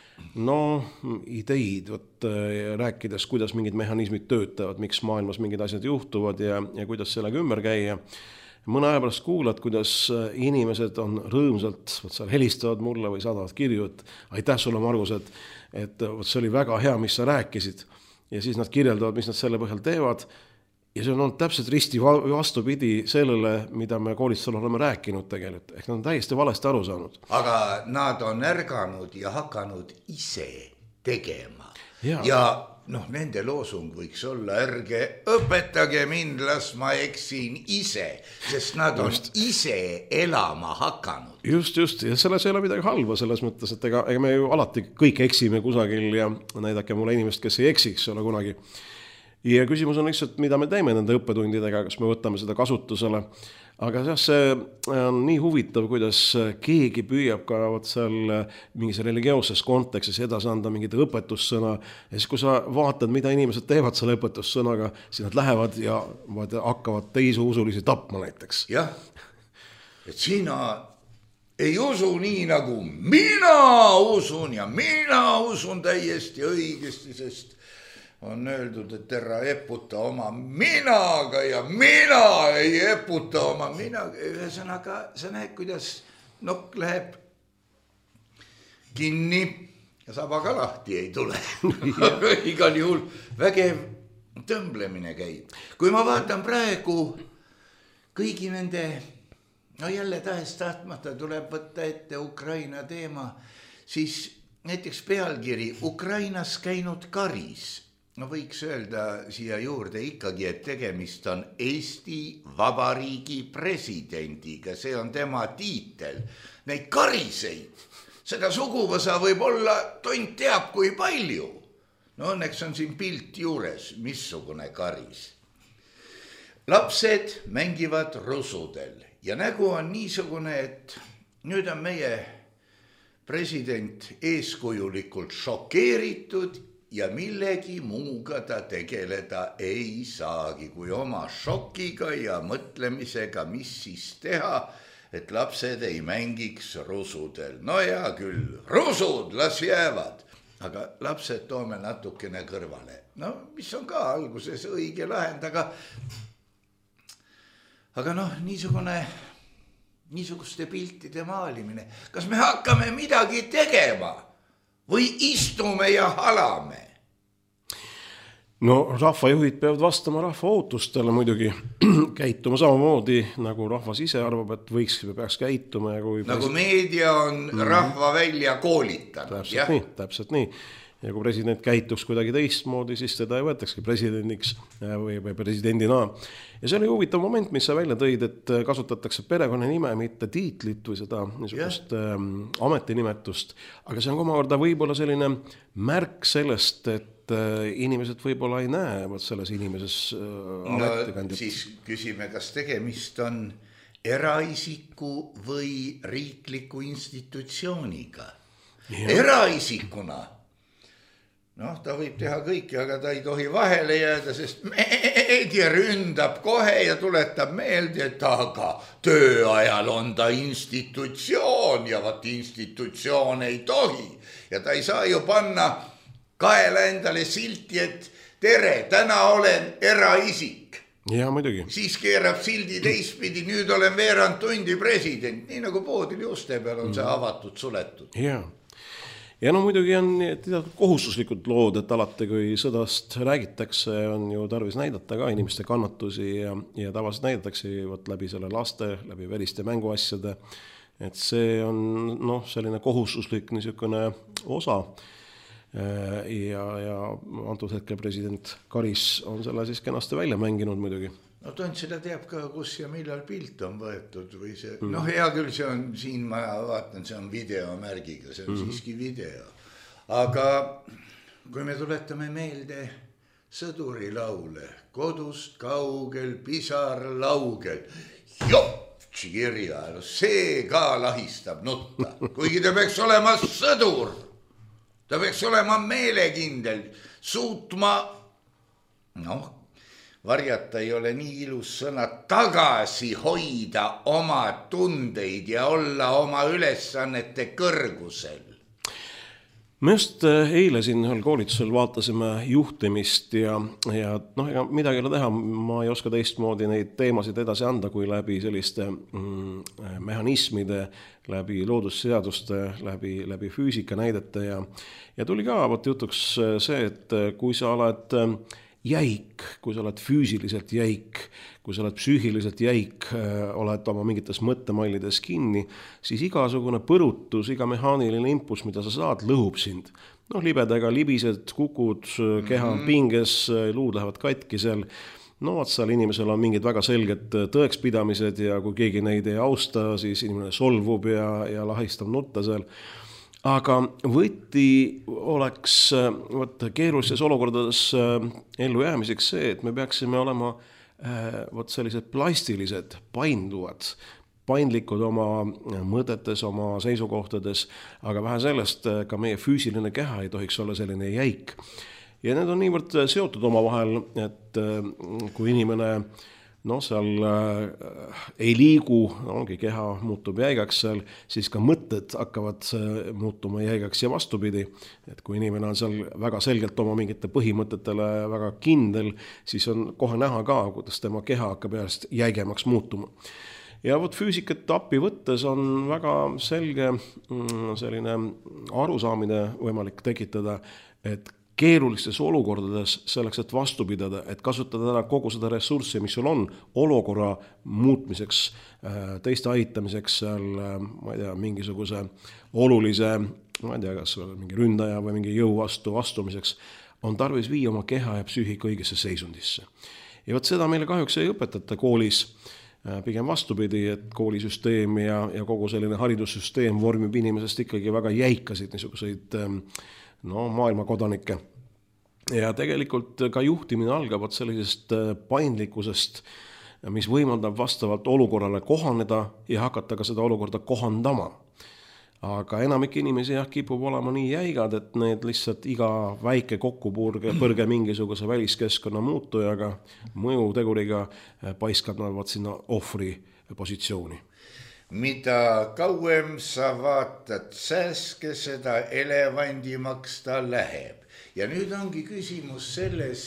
ideid, rääkides, kuidas mingid mehhanismid töötavad, miks maailmas mingid asjad juhtuvad ja kuidas sellega ümber käia. Mõne aja pärast kuulad, kuidas inimesed on rõõmsalt, seal helistavad mulle või saadavad kirju, et aitäh sulle, Margus, et see oli väga hea, mis sa rääkisid. Ja siis nad kirjeldavad, mis nad selle põhjal teevad. Ja see on olnud täpselt risti vastupidi sellele, mida me koolitustel oleme rääkinud tegelikult. Ehk nad on täiesti valesti aru saanud. Aga nad on ärganud ja hakanud ise tegema. Ja nende loosung võiks olla, ärge õpetage mind, las ma eksin ise, sest nad on ise elama hakanud. Just. Ja selles ei ole midagi halba selles mõttes, et ega me ju alati kõik eksime kusagil ja näidake mulle inimest, kes ei eksiks ole kunagi. Ja küsimus on lihtsalt, mida me teeme nende õppetundidega, kas me võtame seda kasutusele. Aga see on nii huvitav, kuidas keegi püüab ka seal mingis religioosses kontekstis edasi anda mingit õpetussõna. Ja siis, kui sa vaatad, mida inimesed teevad selle õpetussõnaga, siis nad lähevad ja hakkavad teisi usulisi tapma näiteks. Jah, et sina ei usu nii, nagu mina usun ja mina usun täiesti õigesti, sest on öeldud, et ära eputa oma minaga ja mina ei eputa oma minaga. Ühesõnaga, sa näed, kuidas nokk läheb kinni ja saba ka lahti ei tule. Aga igal juhul vägev tõmblemine käib. Kui ma vaatan praegu kõigi nende, jälle tahes tahtmata tuleb võtta ette Ukraina teema, siis näiteks pealkiri Ukrainas käinud karis. Võiks öelda siia juurde ikkagi, et tegemist on Eesti Vabariigi presidendiga, see on tema tiitel. Neid kariseid, seda suguvõsa võib olla, tont teab kui palju. Õnneks on siin pilt juures, missugune karis. Lapsed mängivad rusudel ja nägu on niisugune, et nüüd on meie president eeskujulikult šokeeritud ja millegi muuga ta tegeleda ei saagi, kui oma šokiga ja mõtlemisega, mis siis teha, et lapsed ei mängiks rusudel. No hea küll, rusud las jäävad, aga lapsed toome natukene kõrvale. Mis on ka alguses õige lahend, aga niisuguste piltide maalimine. Kas me hakkame midagi tegema? Või istume ja halame? Rahvajuhid peavad vastama rahva ootustele muidugi, käituma samamoodi, nagu rahvas ise arvab, et peaks käituma. Nagu meedia on rahva välja koolitanud. Täpselt nii. Ja kui president käituks kuidagi teistmoodi, siis teda ei võetakski presidendiks või presidendina. Ja see oli huvitav moment, mis sa välja tõid, et kasutatakse perekonna nime, mitte tiitlit või seda niisugust ametinimetust. Aga see on omakorda võib-olla selline märk sellest, et inimesed võib-olla ei näe selles inimeses siis küsime, kas tegemist on eraisiku või riikliku institutsiooniga. Eraisikuna, noh, ta võib teha kõike, aga ta ei tohi vahele jääda, sest meedia ründab kohe ja tuletab meelde, et aga tööajal on ta institutsioon ja vaat institutsioon ei tohi. Ja ta ei saa ju panna kaela endale silti, et tere, täna olen eraisik. Ja muidugi. Siis keerab sildi teistpidi, nüüd olen veerand tundi president, nii nagu poodil juste peal on see avatud, suletud. Ja no muidugi on kohustuslikud lood, et alati kui sõdast räägitakse, on ju tarvis näidata ka inimeste kannatusi ja tavaliselt näidatakse läbi selle laste, läbi väliste mänguasjade, et see on selline kohustuslik niisugune osa. Ja antud hetkel president Karis on selle siis kenasti välja mänginud muidugi. No ta seda teab ka, kus ja millal pilt on võetud või see, hea küll, see on siin, ma vaatan, see on videomärgiga, see on siiski video. Aga kui me tuletame meelde sõduri laule, kodust kaugel, pisar laugel, jopsi kirja, see ka lahistab nutta, kuigi ta peaks olema sõdur. Ta peaks olema meelekindel, suutma, varjata ei ole nii ilus sõna, tagasi hoida oma tundeid ja olla oma ülesannete kõrgusel. Me just eile siin ühel koolitusel vaatasime juhtimist ja ega midagi ei ole teha, ma ei oska teistmoodi neid teemasid edasi anda kui läbi selliste mehhanismide, läbi loodusseaduste, läbi füüsika näidete ja tuli ka jutuks see, et kui sa oled jäik, kui sa oled füüsiliselt jäik, kui sa oled psüühiliselt jäik, oled oma mingites mõttemallides kinni, siis igasugune põrutus, iga mehaaniline impulss, mida sa saad, lõhub sind. Libedega libised, kukud, keha on pinges, luud lähevad katki seal. Seal inimesel on mingid väga selged tõekspidamised ja kui keegi neid ei austa, siis inimene solvub ja lahistab nutta seal. Aga võti oleks keerulistes olukordades ellu jäämiseks see, et me peaksime olema sellised plastilised, paindlikud oma mõtetes, oma seisukohtades, aga vähe sellest ka meie füüsiline keha ei tohiks olla selline jäik. Ja need on niivõrd seotud oma vahel, et kui inimene seal ei liigu, ongi keha muutub jäigaks seal, siis ka mõtted hakkavad muutuma jäigaks ja vastupidi. Et kui inimene on seal väga selgelt oma mingite põhimõtetele väga kindel, siis on kohe näha ka, kuidas tema keha hakkab järjest jäigemaks muutuma. Ja füüsikat appi võttes on väga selge selline arusaamine võimalik tekitada, et keerulistes olukordades selleks, et vastu pidada, et kasutada kogu seda ressurssi, mis sul on olukorra muutmiseks, teiste aitamiseks seal, ma ei tea, mingisuguse olulise, ma ei tea, kas mingi ründaja või mingi jõu vastu astumiseks, on tarvis viia oma keha ja psüühika õigesse seisundisse. Ja seda meile kahjuks ei õpetata koolis, pigem vastupidi, et koolisüsteem ja kogu selline haridussüsteem vormib inimesest ikkagi väga jäikasid niisuguseid maailma kodanikke. Ja tegelikult ka juhtimine algab sellisest paindlikkusest, mis võimaldab vastavalt olukorrale kohaneda ja hakata ka seda olukorda kohandama. Aga enamik inimesi kipub olema nii jäigad, et need lihtsalt iga väike kokkupõrge mingisuguse väliskeskkonna muutujaga, mõjuteguriga paiskab nad sinna ohvri positsiooni. Mida kauem sa vaatad sääske, seda elevandimaks ta läheb. Ja nüüd ongi küsimus selles,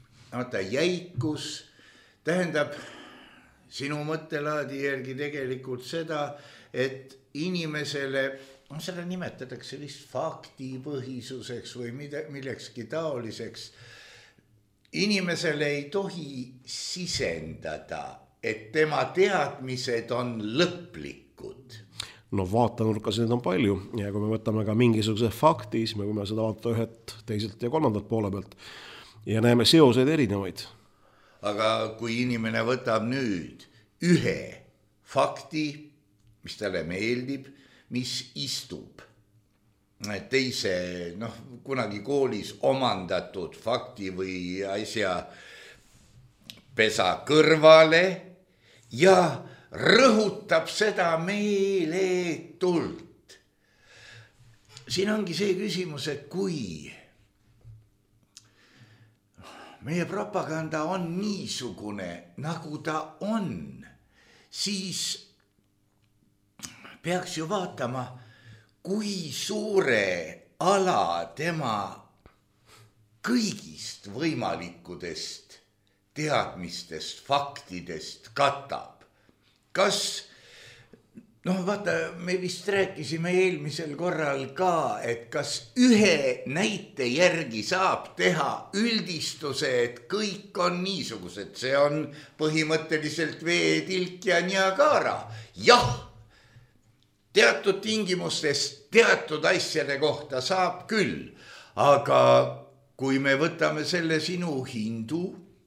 jäikus tähendab sinu mõttelaadi järgi tegelikult seda, et inimesele, seda nimetatakse vist faktipõhisuseks või millekski taoliseks, inimesele ei tohi sisendada, et tema teadmised on lõplikud. Vaatanurkas need on palju ja kui me võtame ka mingisuguse fakti, siis me võime seda vaadata ühet, teiselt ja kolmandat poole pealt ja näeme seoseid erinevaid. Aga kui inimene võtab nüüd ühe fakti, mis talle meeldib, mis istub teise, kunagi koolis omandatud fakti või asja pesa kõrvale ja rõhutab seda meeletult. Siin ongi see küsimus, et kui meie propaganda on niisugune, nagu ta on, siis peaks ju vaatama, kui suure ala tema kõigist võimalikudest teadmistest, faktidest katab. Kas, vaata, me vist rääkisime eelmisel korral ka, et kas ühe näite järgi saab teha üldistuse, et kõik on niisugused, see on põhimõtteliselt veetilk ja Niagara. Jah, teatud tingimustes teatud asjade kohta saab küll, aga kui me võtame selle sinu hindu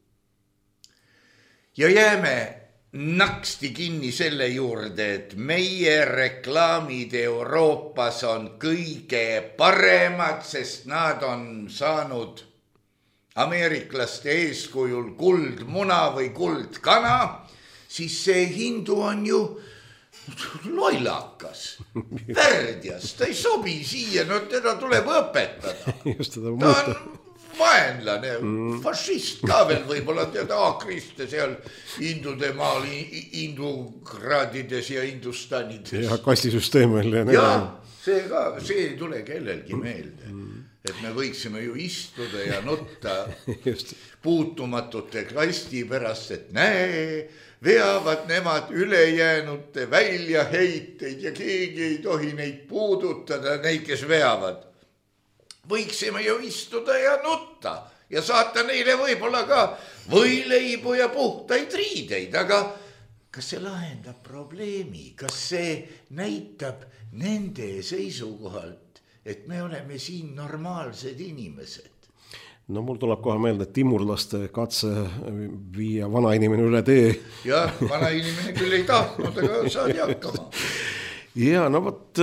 ja jääme naksti kinni selle juurde, et meie reklaamid Euroopas on kõige paremad, sest nad on saanud ameeriklaste eeskujul kuldmuna või kuldkana, siis see hindu on ju lollakas, värdjas, ta ei sobi siia, no teda tuleb õpetada. Ta on vaenlane, fašist ka veel võib-olla teda Kriste seal hindude maal, hindukraadides ja hindustanides. Ja kastisüsteem veel. Ja see ei tule kellelgi meelde, et me võiksime ju istuda ja nutta puutumatute kasti pärast, et näe, veavad nemad ülejäänute väljaheiteid ja keegi ei tohi neid puudutada, neid, kes veavad. Võiksime ju istuda ja nutta ja saata neile võib-olla ka võileibu ja puhtaid riideid, aga kas see lahendab probleemi, kas see näitab nende seisukohalt, et me oleme siin normaalsed inimesed? No mul tuleb kohe meelde timurlaste katse viia vanainimene üle tee. Jah, vanainimene küll ei tahtnud, aga saadi hakkama. Ja, no võt,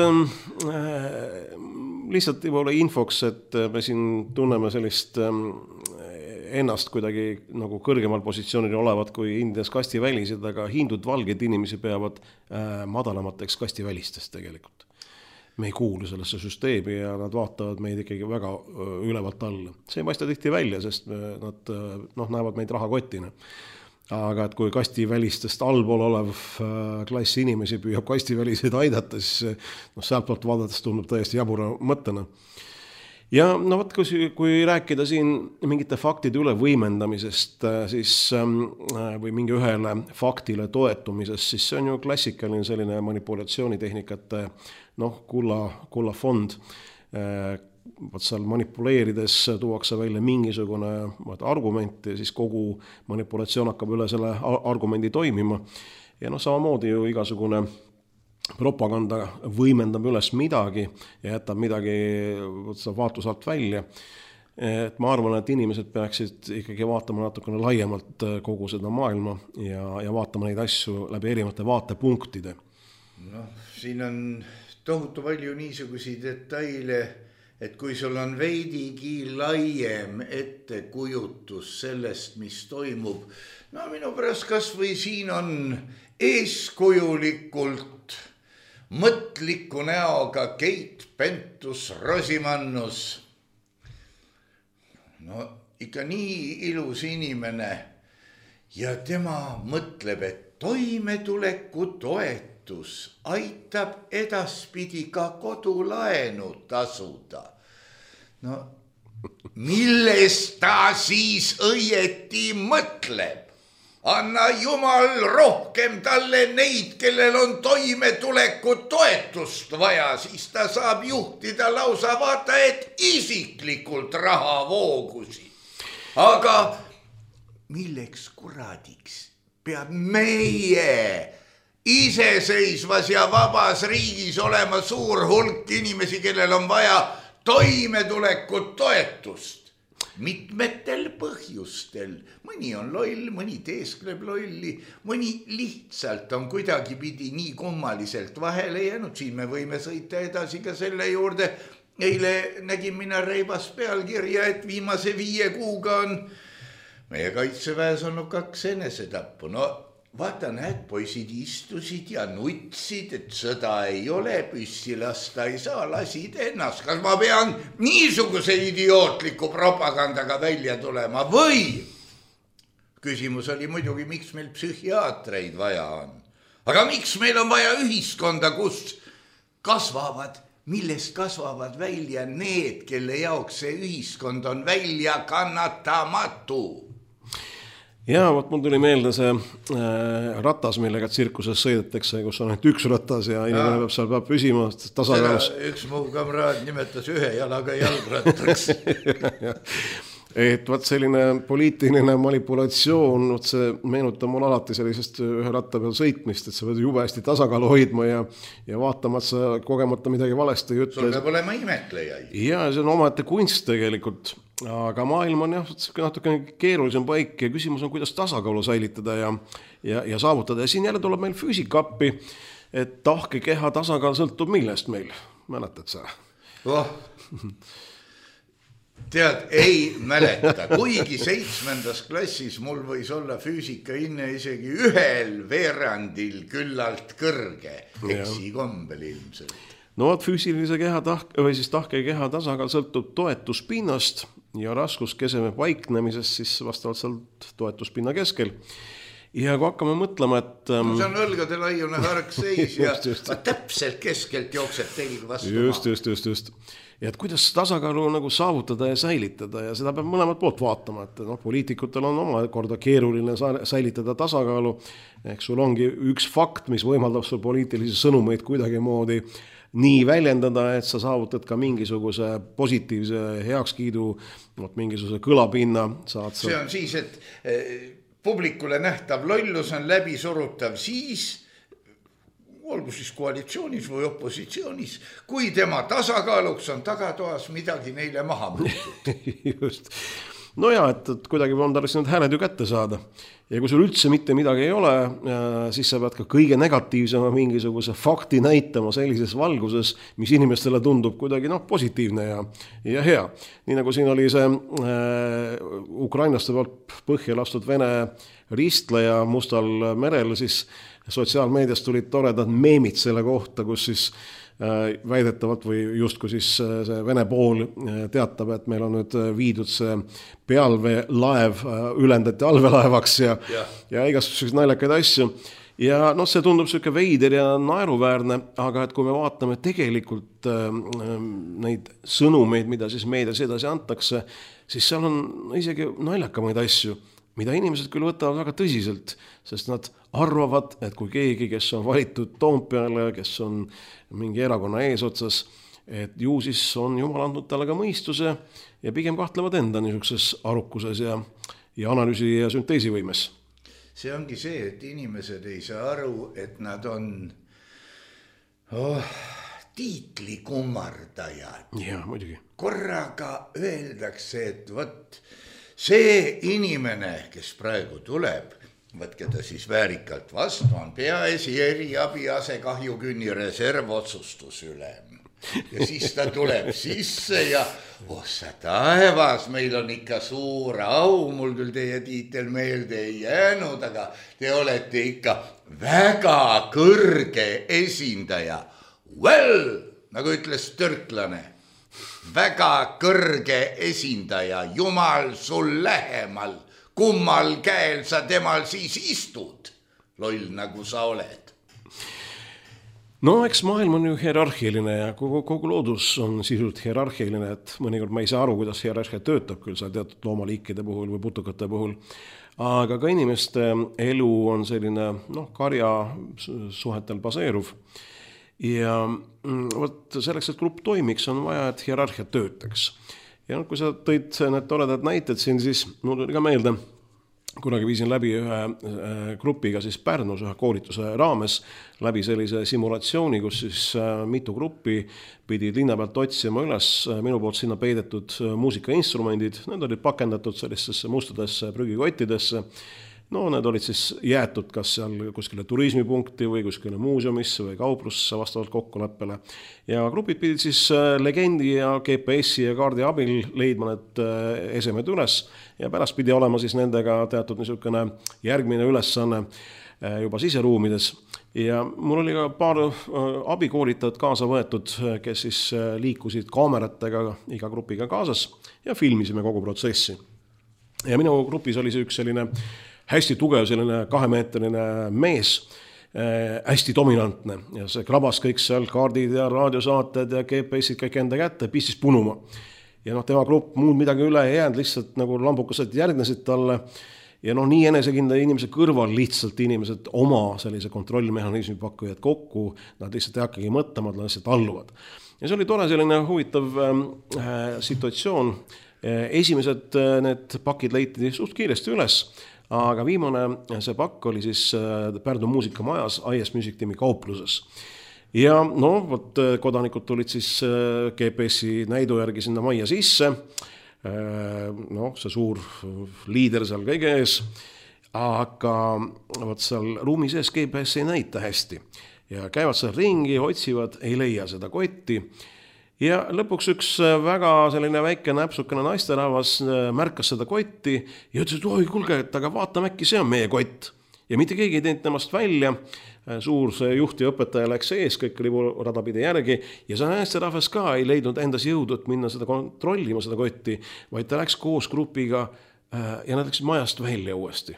lihtsalt võib-olla infoks, et me siin tunneme sellist ennast kuidagi nagu kõrgemal positsioonil olevat kui Indias kastivälised, aga hindud valged inimesi peavad madalamateks kastivälistest tegelikult. Me ei kuulu sellesse süsteemi ja nad vaatavad meid ikkagi väga ülevalt alla. See ei paista tihti välja, sest nad näevad meid rahakottina. Aga et kui kastivälistest allpool olev klass inimesi püüab kastiväliseid aidata, siis sealt poolt vaadates tundub täiesti jabura mõttena. Ja võt, kui rääkida siin mingite faktide üle võimendamisest siis, või mingi ühele faktile toetumisest, siis see on ju klassikaline selline manipulatsioonitehnikate kulla fond. Seal manipuleerides tuuakse välja mingisugune argument ja siis kogu manipulatsioon hakkab üle selle argumendi toimima. Ja samamoodi ju igasugune propaganda võimendab üles midagi ja jätab midagi vaatuse alt välja. Et ma arvan, et inimesed peaksid ikkagi vaatama natukene laiemalt kogu seda maailma ja vaatama neid asju läbi erinevate vaatepunktide. Siin on tohutu palju niisugusi detaile, et kui sul on veidigi laiem ettekujutus sellest, mis toimub, minu pärast kas või siin on eeskujulikult mõtliku näoga Keit Pentus-Rosimannus. Ikka nii ilus inimene ja tema mõtleb, et toimetuleku toetus aitab edaspidi ka kodulaenu tasuda. Millest ta siis õieti mõtleb? Anna Jumal rohkem talle neid, kellel on toimetuleku toetust vaja, siis ta saab juhtida lausa vaata, et isiklikult rahavoogusi. Aga milleks kuradiks peab meie iseseisvas ja vabas riigis olema suur hulk inimesi, kellel on vaja toimetuleku toetust? Mitmetel põhjustel. Mõni on loll, mõni teeskleb lolli, mõni lihtsalt on kuidagi pidi nii kummaliselt vahele jäänud. Siin me võime sõita edasi ka selle juurde. Eile nägin mina reibas pealkirja, et viimase 5 kuuga on meie kaitseväes olnud 2 enesetappu. vaata, näed, poisid istusid ja nutsid, et sõda ei ole, püssi lasta ei saa, lasid ennast. Kas ma pean niisuguse idiootliku propagandaga välja tulema või? Küsimus oli muidugi, miks meil psühhiaatreid vaja on. Aga miks meil on vaja ühiskonda, kus millest kasvavad välja need, kelle jaoks see ühiskond on välja kannatamatu? Ja vot mul tuli meelde see ratas, millega tsirkuses sõidetakse, kus on ainult üks ratas ja inimene peab püsima tasakaalus. Üks mu kamraad nimetas ühe jalaga jalgrattaks. Et vaat selline poliitiline manipulatsioon, vot see meenutab mul alati sellisest ühe ratta peal sõitmist, et sa pead jube hästi tasakaalu hoidma ja vaatama, et sa kogemata midagi valesti ei ütle. Sul peab olema imetlejaid. Ja see on omaette kunst tegelikult, aga maailm on natukene keerulisem paik ja küsimus on, kuidas tasakaalu säilitada ja saavutada. Ja siin jälle tuleb meil füüsika appi, et tahke keha tasakaal sõltub millest meil, mäletad sa? Tead, ei mäleta, kuigi 7. klassis mul võis olla füüsika hinne isegi ühel veerandil küllalt kõrge, eksi kombel ilmselt. No vaat füüsilise keha või siis tahke keha tasakaal sõltub toetuspinnast ja raskuskeseme paiknemisest siis vastavalt sealt toetuspinna keskel. Ja kui hakkame mõtlema, et... see on õlgade laiune hargseis ja täpselt keskelt jookseb telg vastu. Just. Ja et kuidas tasakaalu nagu saavutada ja säilitada ja seda peab mõlemad poolt vaatama, et poliitikutel on oma korda keeruline säilitada tasakaalu, ehk sul ongi üks fakt, mis võimaldab sul poliitilisi sõnumeid kuidagi moodi nii väljendada, et sa saavutad ka mingisuguse positiivse heakskiidu, mingisuguse kõlapinna. See on siis, et publikule nähtav lollus on läbisurutav siis, olgu siis koalitsioonis või opositsioonis, kui tema tasakaaluks on tagatoas midagi neile maha muutud. Just. No ja, et kuidagi on tarvis need hääled ju kätte saada. Ja kui sul üldse mitte midagi ei ole, siis sa pead ka kõige negatiivsema mingisuguse fakti näitama sellises valguses, mis inimestele tundub kuidagi positiivne ja hea. Nii nagu siin oli see ukrainlaste poolt põhja lastud Vene ristleja Mustal merel, siis sotsiaalmeedias tulid toredad meemid selle kohta, kus siis väidetavalt või justkui siis see Vene pool teatab, et meil on nüüd viidud see pealveelaev, ülendati allveelaevaks ja igasuguseks naljakaid asju. Ja see tundub selline veider ja naeruväärne, aga et kui me vaatame tegelikult neid sõnumeid, mida siis meedias edasi antakse, siis seal on isegi naljakamaid asju, mida inimesed küll võtavad väga tõsiselt, sest nad arvavad, et kui keegi, kes on valitud Toompeale, kes on mingi erakonna eesotsas, et ju siis on Jumal andnud talle ka mõistuse ja pigem kahtlevad enda niisuguses arukuses ja analüüsi ja sünteesivõimes. See ongi see, et inimesed ei saa aru, et nad on tiitlikummardajad. Ja, muidugi. Korraga öeldakse, et võt see inimene, kes praegu tuleb, võtke ta siis väärikalt vastu, on peaesi eriabi asekahjukünni reservotsustusülem. Ja siis ta tuleb sisse ja sa taevas, meil on ikka suur au, mul küll teie tiitel meelde ei jäänud, aga te olete ikka väga kõrge esindaja. Well, nagu ütles türklane, väga kõrge esindaja, Jumal sul lähemal. Kummal käel sa temal siis istud, loll nagu sa oled? No eks maailm on ju hierarhiline ja kogu loodus on sisult hierarhiline, et mõnikord ma ei saa aru, kuidas hierarhia töötab küll seal teatud loomaliikide puhul või putukate puhul, aga ka inimeste elu on selline karja suhetel baseeruv. Ja võt selleks, et grupp toimiks, on vaja, et hierarhia töötaks. Ja kui sa tõid need toredad näited siin, siis mul tuli ka meelde, kunagi viisin läbi ühe grupiga siis Pärnus ühe koolituse raames läbi sellise simulatsiooni, kus siis mitu gruppi pidid linna pealt otsima üles minu poolt sinna peidetud muusikainstrumendid. Need olid pakendatud sellistesse mustadesse prügikottidesse. No need olid siis jäetud kas seal kuskile turismipunkti või kuskile muuseumisse või kauplusse vastavalt kokkuleppele. Ja grupid pidid siis legendi ja GPS-i ja kaardi abil leidma need esemed üles ja pärast pidi olema siis nendega teatud niisugune järgmine ülesanne juba siseruumides ja mul oli ka paar abikoolitajat kaasa võetud, kes siis liikusid kaameratega iga grupiga kaasas ja filmisime kogu protsessi. Ja minu grupis oli see üks selline hästi tugev, selline 2-meetrine mees, hästi dominantne ja see krabas kõik seal kaardid ja raadiosaated ja GPS-id kõik enda kätte, pistis punuma. Ja tema grupp muud midagi üle ei jäänud, lihtsalt nagu lambukesed järgnesid talle ja nii enesekindla inimese kõrval lihtsalt inimesed oma sellise kontrollmehhanismi pakkujad kokku, nad lihtsalt ei hakkagi mõtlema, nad lihtsalt alluvad. Ja see oli tore selline huvitav situatsioon. Esimesed need pakid leiti suht kiiresti üles, aga viimane see pakk oli siis Pärnu muusikamajas IS Music Teami kaupluses. Ja kodanikud tulid siis GPS-i näidu järgi sinna majja sisse, see suur liider seal kõige ees, aga seal ruumi sees GPS ei näita hästi ja käivad seal ringi, otsivad, ei leia seda kotti. Ja lõpuks üks väga selline väike näpsukene naisterahvas märkas seda kotti ja ütles, et oi, kuulge, aga vaatame äkki, see on meie kott. Ja mitte keegi ei teinud temast välja, suur see juht ja õpetaja läks ees, kõik riburadapidi järgi ja see naisterahvas ka ei leidnud endas jõudu, et minna seda kontrollima, seda kotti, vaid ta läks koos grupiga ja nad läksid majast välja uuesti.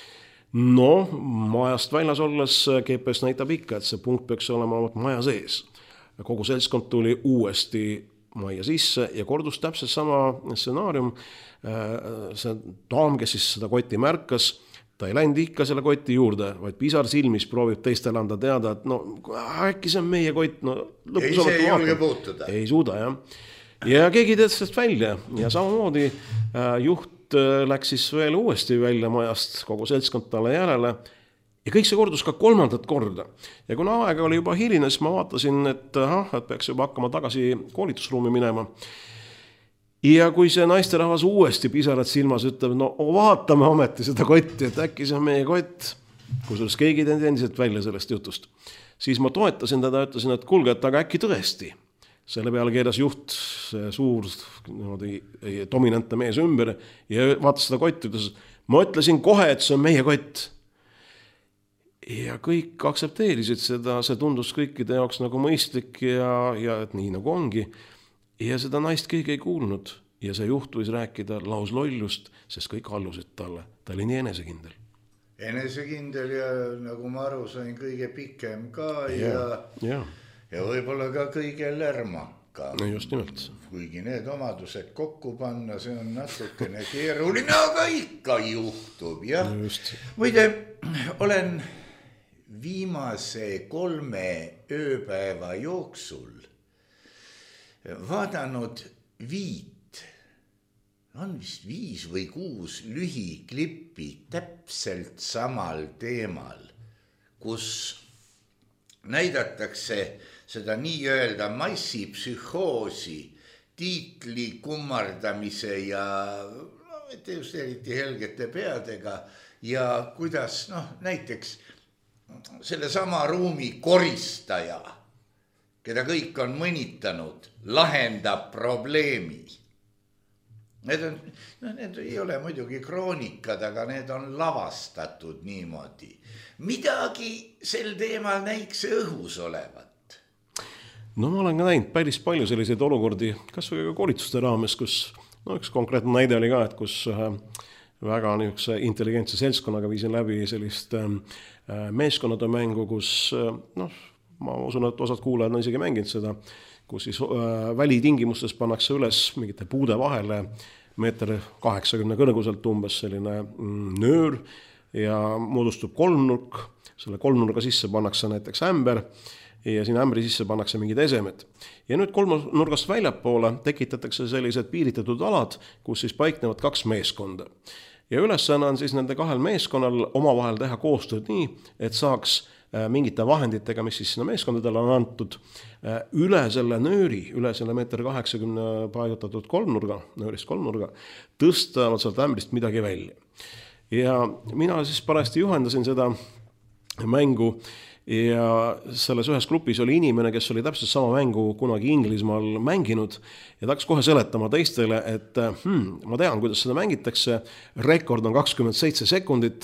Majast väljas olles GPS näitab ikka, et see punkt peaks olema maja sees. Kogu seltskond tuli uuesti majja sisse ja kordus täpselt sama stsenaarium. See daam, kes siis seda kotti märkas, ta ei läinud ikka selle kotti juurde, vaid pisar silmis proovib teistele anda teada, et äkki see on meie kott. Ei see ei julge puutuda. Ei suuda, jah. Ja keegi teestest välja ja samamoodi juht läks siis veel uuesti välja majast, kogu seltskond talle järele. Ja kõik see kordus ka 3. korda. Ja kuna aega oli juba hiline, siis ma vaatasin, et peaks juba hakkama tagasi koolitusruumi minema. Ja kui see naisterahvas uuesti pisarad silmas ütleb, vaatame ometi seda kotti, et äkki see on meie kott, kusjuures keegi teinud endiselt välja sellest jutust, siis ma toetasin teda, ütlesin, et kuulge, et aga äkki tõesti. Selle peale keeras juht, see suur dominantne mees ümber ja vaatas seda kotti, ütles, ma ütlesin kohe, et see on meie kott. Ja kõik aksepteerisid seda, see tundus kõikide jaoks nagu mõistlik ja et nii nagu ongi. Ja seda naist keegi ei kuulnud ja see juht võis rääkida lauslollust, sest kõik allusid talle. Ta oli nii enesekindel. Enesekindel ja nagu ma aru sain, kõige pikem ka ja võib-olla ka kõige lärmaka. No just nimelt. Kuigi need omadused kokku panna, see on natukene keeruline, aga ikka juhtub. Muide, olen viimase 3 ööpäeva jooksul vaadanud 5, on vist 5 või 6 lühiklippi täpselt samal teemal, kus näidatakse seda nii-öelda massipsühhoosi, tiitli kummardamise ja mitte just eriti helgete peadega ja kuidas näiteks selle sama ruumi koristaja, keda kõik on mõnitanud, lahendab probleemi. Need ei ole muidugi kroonikad, aga need on lavastatud niimoodi. Midagi sel teemal näiks õhus olevat. Ma olen ka näinud päris palju selliseid olukordi, kas või ka koolituste raames, kus üks konkreetne näide oli ka, et kus väga niisuguse intelligentse seltskonnaga viisin läbi sellist meeskonnade mängu, kus ma usun, et osad kuulajad on isegi mänginud seda, kus siis välitingimustes pannakse üles mingite puude vahele 1,80 meetri kõrguselt umbes selline nöör ja moodustub kolmnurk. Selle kolmnurga sisse pannakse näiteks ämber ja siin ämbri sisse pannakse mingid esemed. Ja nüüd kolmnurgast väljapoole tekitatakse sellised piiritatud alad, kus siis paiknevad 2 meeskonda. Ja ülesanne on siis nende 2 meeskonnal omavahel teha koostööd nii, et saaks mingite vahenditega, mis siis sinna meeskondadele on antud, üle selle nööri, üle selle 1,80 meetri paigutatud kolmnurga, nöörist kolmnurga, tõsta sealt ämbrist midagi välja. Ja mina siis parajasti juhendasin seda mängu ja selles ühes grupis oli inimene, kes oli täpselt sama mängu kunagi Inglismaal mänginud ja ta hakkas kohe seletama teistele, et ma tean, kuidas seda mängitakse, rekord on 27 sekundit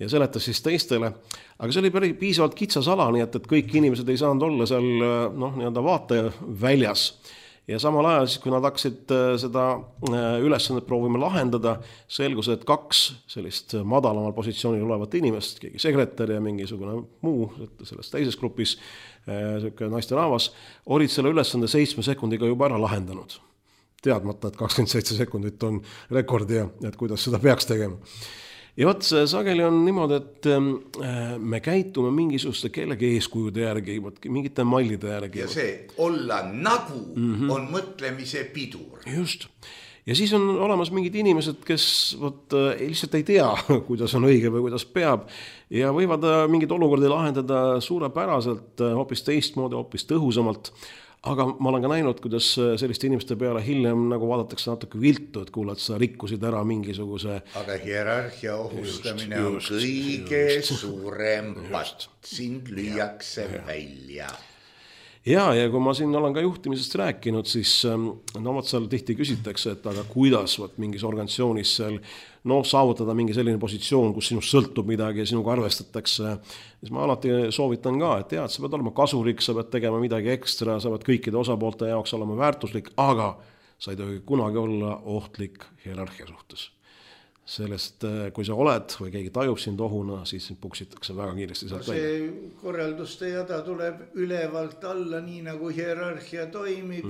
ja seletas siis teistele, aga see oli piisavalt kitsas ala, nii et kõik inimesed ei saanud olla seal nii-öelda vaataja väljas. Ja samal ajal siis, kui nad hakkasid seda ülesannet proovima lahendada, selgus, et 2 sellist madalamal positsioonil olevat inimest, keegi sekretär ja mingisugune muu selles teises grupis, naiste rahvas, olid selle ülesande 7 sekundiga juba ära lahendanud. Teadmata, et 27 sekundit on rekord ja et kuidas seda peaks tegema. Ja vot sageli on niimoodi, et me käitume mingisuguste kellegi eeskujude järgi, mingite mallide järgi. Ja see olla nagu on mõtlemise pidur. Just. Ja siis on olemas mingid inimesed, kes lihtsalt ei tea, kuidas on õige või kuidas peab ja võivad mingid olukordi lahendada suurepäraselt, hoopis teistmoodi, hoopis tõhusamalt. Aga ma olen ka näinud, kuidas selliste inimeste peale hiljem nagu vaadatakse natuke viltu, et kuule, et sa rikkusid ära mingisuguse... Aga hierarhia ohustamine on kõige suurem patt. Sind lüüakse välja. Ja kui ma siin olen ka juhtimisest rääkinud, siis seal tihti küsitakse, et aga kuidas mingis organisatsioonis seal saavutada mingi selline positsioon, kus sinust sõltub midagi ja sinuga arvestatakse. Siis ma alati soovitan ka, et sa pead olema kasulik, sa pead tegema midagi ekstra, sa pead kõikide osapoolte jaoks olema väärtuslik, aga sa ei tohi kunagi olla ohtlik hierarhia suhtes. Sellest, kui sa oled või keegi tajub sind ohuna, siis puksitakse väga kiiresti sealt välja. See korralduste jada tuleb ülevalt alla, nii nagu hierarhia toimib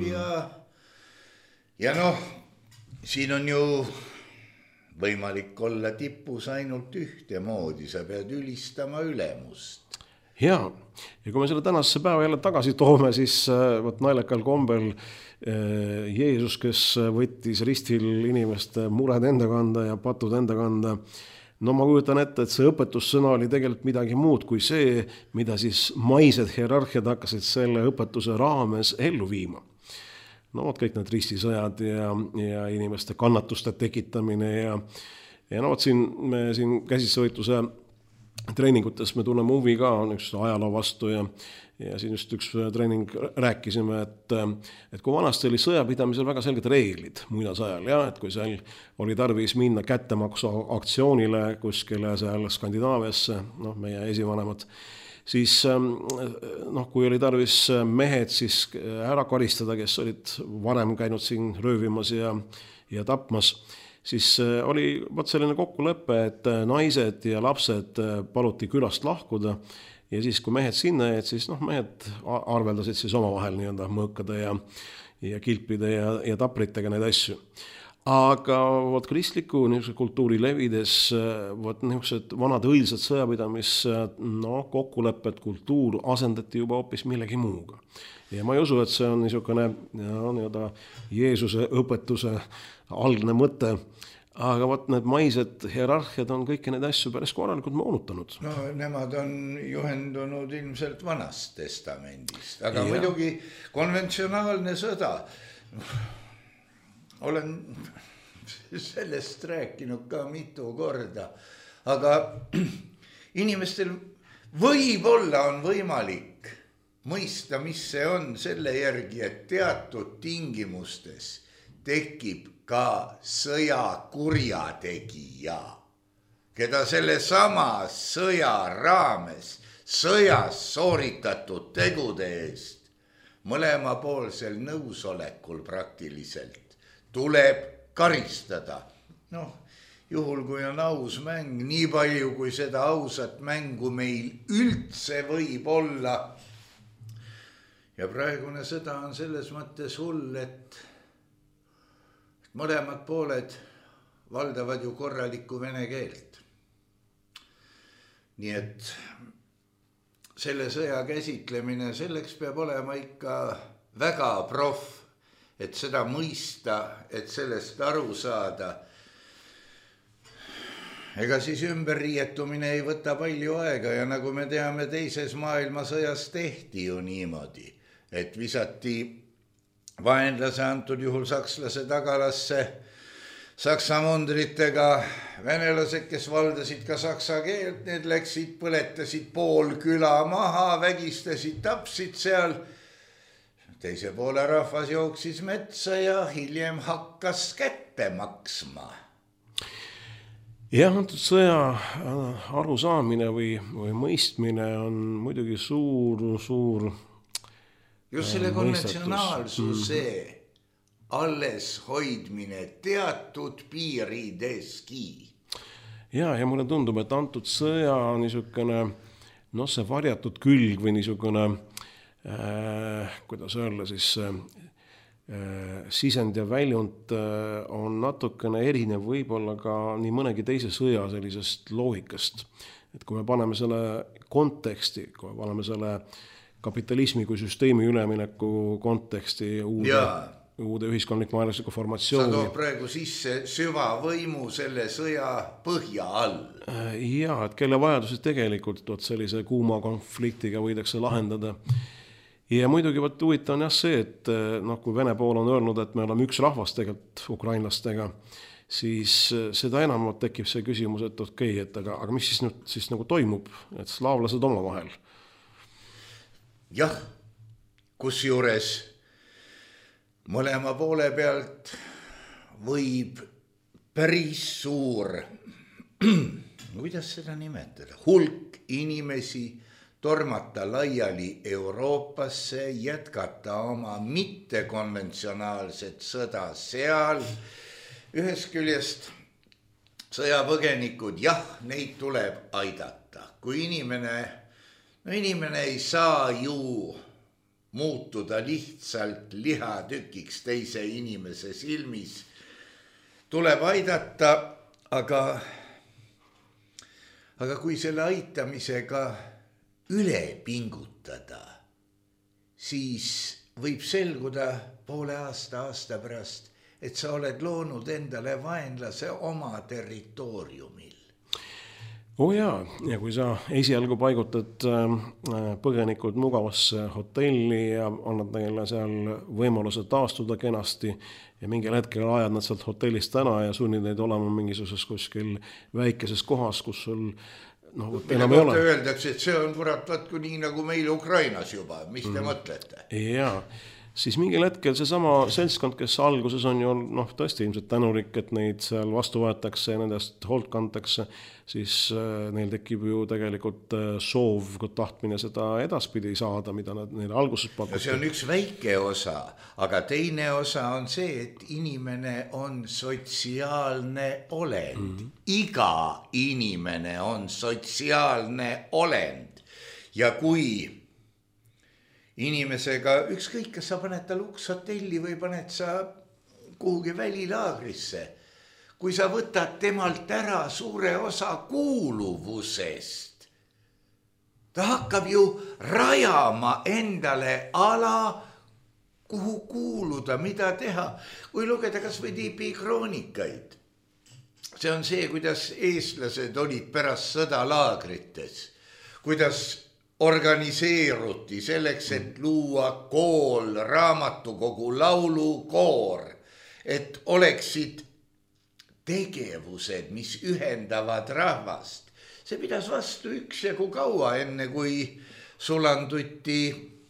ja siin on ju võimalik olla tipus ainult ühte moodi, sa pead ülistama ülemust. Ja kui me selle tänasesse päeva jälle tagasi toome, siis naljakal kombel Jeesus, kes võttis ristil inimeste mured enda kanda ja patud enda kanda. Ma kujutan ette, et see õpetussõna oli tegelikult midagi muud kui see, mida siis maised hierarhiad hakkasid selle õpetuse raames ellu viima. Kõik need ristisõjad ja inimeste kannatuste tekitamine ja me siin käsitsevõitluse treeningutes me tunneme huvi ka üks ajaloo vastu ja siin just üks treening rääkisime, et kui vanasti oli sõjapidamisel väga selged reeglid muinasajal, et kui seal oli tarvis minna kättemaksu aktsioonile kuskile seal Skandinaaviasse, meie esivanemad, siis kui oli tarvis mehed siis ära karistada, kes olid varem käinud siin röövimas ja tapmas, siis oli selline kokkulepe, et naised ja lapsed paluti külast lahkuda ja siis, kui mehed sinna jäid, siis mehed arveldasid siis omavahel nii-öelda mõõkade ja kilpide ja tapritega neid asju. Aga kristliku kultuuri levides niisugused vanad õilsad sõjapidamis kokkulepped, kultuur asendati juba hoopis millegi muuga. Ja ma ei usu, et see on niisugune Jeesuse õpetuse algne mõte, aga need maised hierarhiad on kõiki neid asju päris korralikult moonutanud. Nemad on juhendunud ilmselt Vanast testamendist, aga muidugi konventsionaalne sõda. Olen sellest rääkinud ka mitu korda, aga inimestel võib-olla on võimalik mõista, mis see on selle järgi, et teatud tingimustes tekib ka sõjakurjategija, keda selle sama sõja raames, sõjas sooritatud tegude eest, mõlemapoolsel nõusolekul praktiliselt tuleb karistada. Juhul kui on aus mäng, nii palju kui seda ausat mängu meil üldse võib olla. Ja praegune sõda on selles mõttes hull, et mõlemad pooled valdavad ju korralikku vene keelt. Nii et selle sõja käsitlemine, selleks peab olema ikka väga proff, et seda mõista, et sellest aru saada. Ega siis ümberriietumine ei võta palju aega ja nagu me teame, teises maailmasõjas tehti ju niimoodi, et visati vaenlase, antud juhul sakslase tagalasse saksa mundritega. Venelased, kes valdasid ka saksa keelt, need läksid, põletasid pool küla maha, vägistasid, tapsid seal. Teise poole rahvas jooksis metsa ja hiljem hakkas kätte maksma. jah, antud sõja arusaamine või mõistmine on muidugi suur just selle konventsionaalsuse alles hoidmine teatud piirideski. Ja mulle tundub, et antud sõja niisugune, see varjatud külg või niisugune, kuidas öelda siis, sisend ja väljund on natukene erinev võib-olla ka nii mõnegi teise sõja sellisest loogikast. Et kui me paneme selle konteksti, kui me paneme selle kapitalismi kui süsteemi ülemineku konteksti uude ühiskondlik majanduslikku formatsiooni. Sa toob praegu sisse süvavõimu selle sõja põhja all. Ja, et kelle vajadusi tegelikult sellise kuuma konfliktiga võidakse lahendada. Ja muidugi huvitav on see, et kui Vene pool on öelnud, et me oleme üks rahvas tegelikult ukrainlastega, siis seda enam tekib see küsimus, et okei, aga mis siis nagu toimub, et slaavlased oma vahel? Jah, kusjuures mõlema poole pealt võib päris suur, kuidas seda nimetada, hulk inimesi tormata laiali Euroopasse, jätkata oma mittekonventsionaalset sõda seal. Ühest küljest sõjapõgenikud, jah, neid tuleb aidata. Kui inimene ei saa ju muutuda lihtsalt lihatükiks teise inimese silmis, tuleb aidata, aga kui selle aitamisega üle pingutada, siis võib selguda poole aasta pärast, et sa oled loonud endale vaenlase oma territooriumil. Ja kui sa esialgu paigutad põgenikud mugavasse hotelli ja annad neile seal võimaluse taastuda kenasti ja mingil hetkel ajad nad sealt hotellist täna ja sunnid neid olema mingisuses kuskil väikeses kohas, kus sul enam ei ole. Öeldakse, et see on vaat nii nagu meil Ukrainas juba, mis te mõtlete? Ja, siis mingil hetkel seesama seltskond, kes alguses on ju tõesti ilmselt tänulik, et neid seal vastu võetakse ja nendest hoolt kantakse, siis neil tekib ju tegelikult soov, tahtmine seda edaspidi saada, mida nad neile alguses pakuvad. Ja see on üks väike osa, aga teine osa on see, et inimene on sotsiaalne olend. Iga inimene on sotsiaalne olend. Ja kui inimesega, ükskõik, kas sa paned ta lukshotelli või paned sa kuhugi välilaagrisse, kui sa võtad temalt ära suure osa kuuluvusest, ta hakkab ju rajama endale ala, kuhu kuuluda, mida teha. Kui lugeda kas või Tiipi kroonikaid, see on see, kuidas eestlased olid pärast sõda laagrites, kuidas organiseeruti selleks, et luua kool, raamatukogu, laulukoor, et oleksid tegevused, mis ühendavad rahvast. See pidas vastu üksjagu kaua, enne kui sulanduti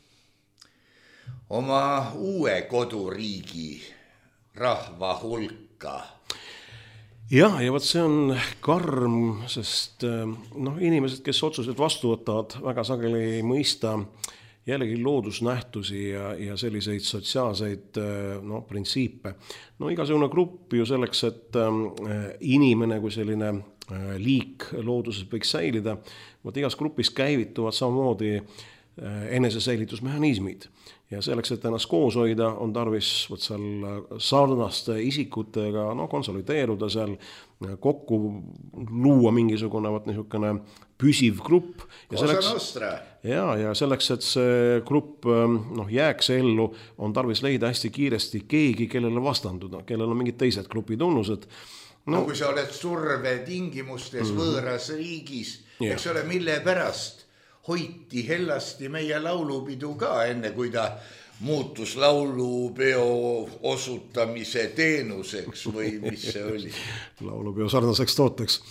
oma uue koduriigi rahva hulka. Ja võt see on karm, sest inimesed, kes otsused vastu võtavad, väga sageli ei mõista jällegi loodusnähtusi ja selliseid sotsiaalseid printsiipe. Igasugune grupp ju selleks, et inimene kui selline liik looduses võiks säilida, igas grupis käivituvad samamoodi enesesäilitusmehhanismid. Ja selleks, et ennast koos hoida, on tarvis seal sarnaste isikutega konsolideeruda seal, kokku luua mingisugune niisugune püsiv grupp. Ja selleks, et see grupp jääks ellu, on tarvis leida hästi kiiresti keegi, kellele vastanduda, kellel on mingid teised grupi tunnused. Kui sa oled surve tingimustes võõras riigis, eks ole, mille pärast hoiti hellasti meie laulupidu ka, enne kui ta muutus laulupeo osutamise teenuseks või mis see oli? Laulupeo sarnaseks tooteks.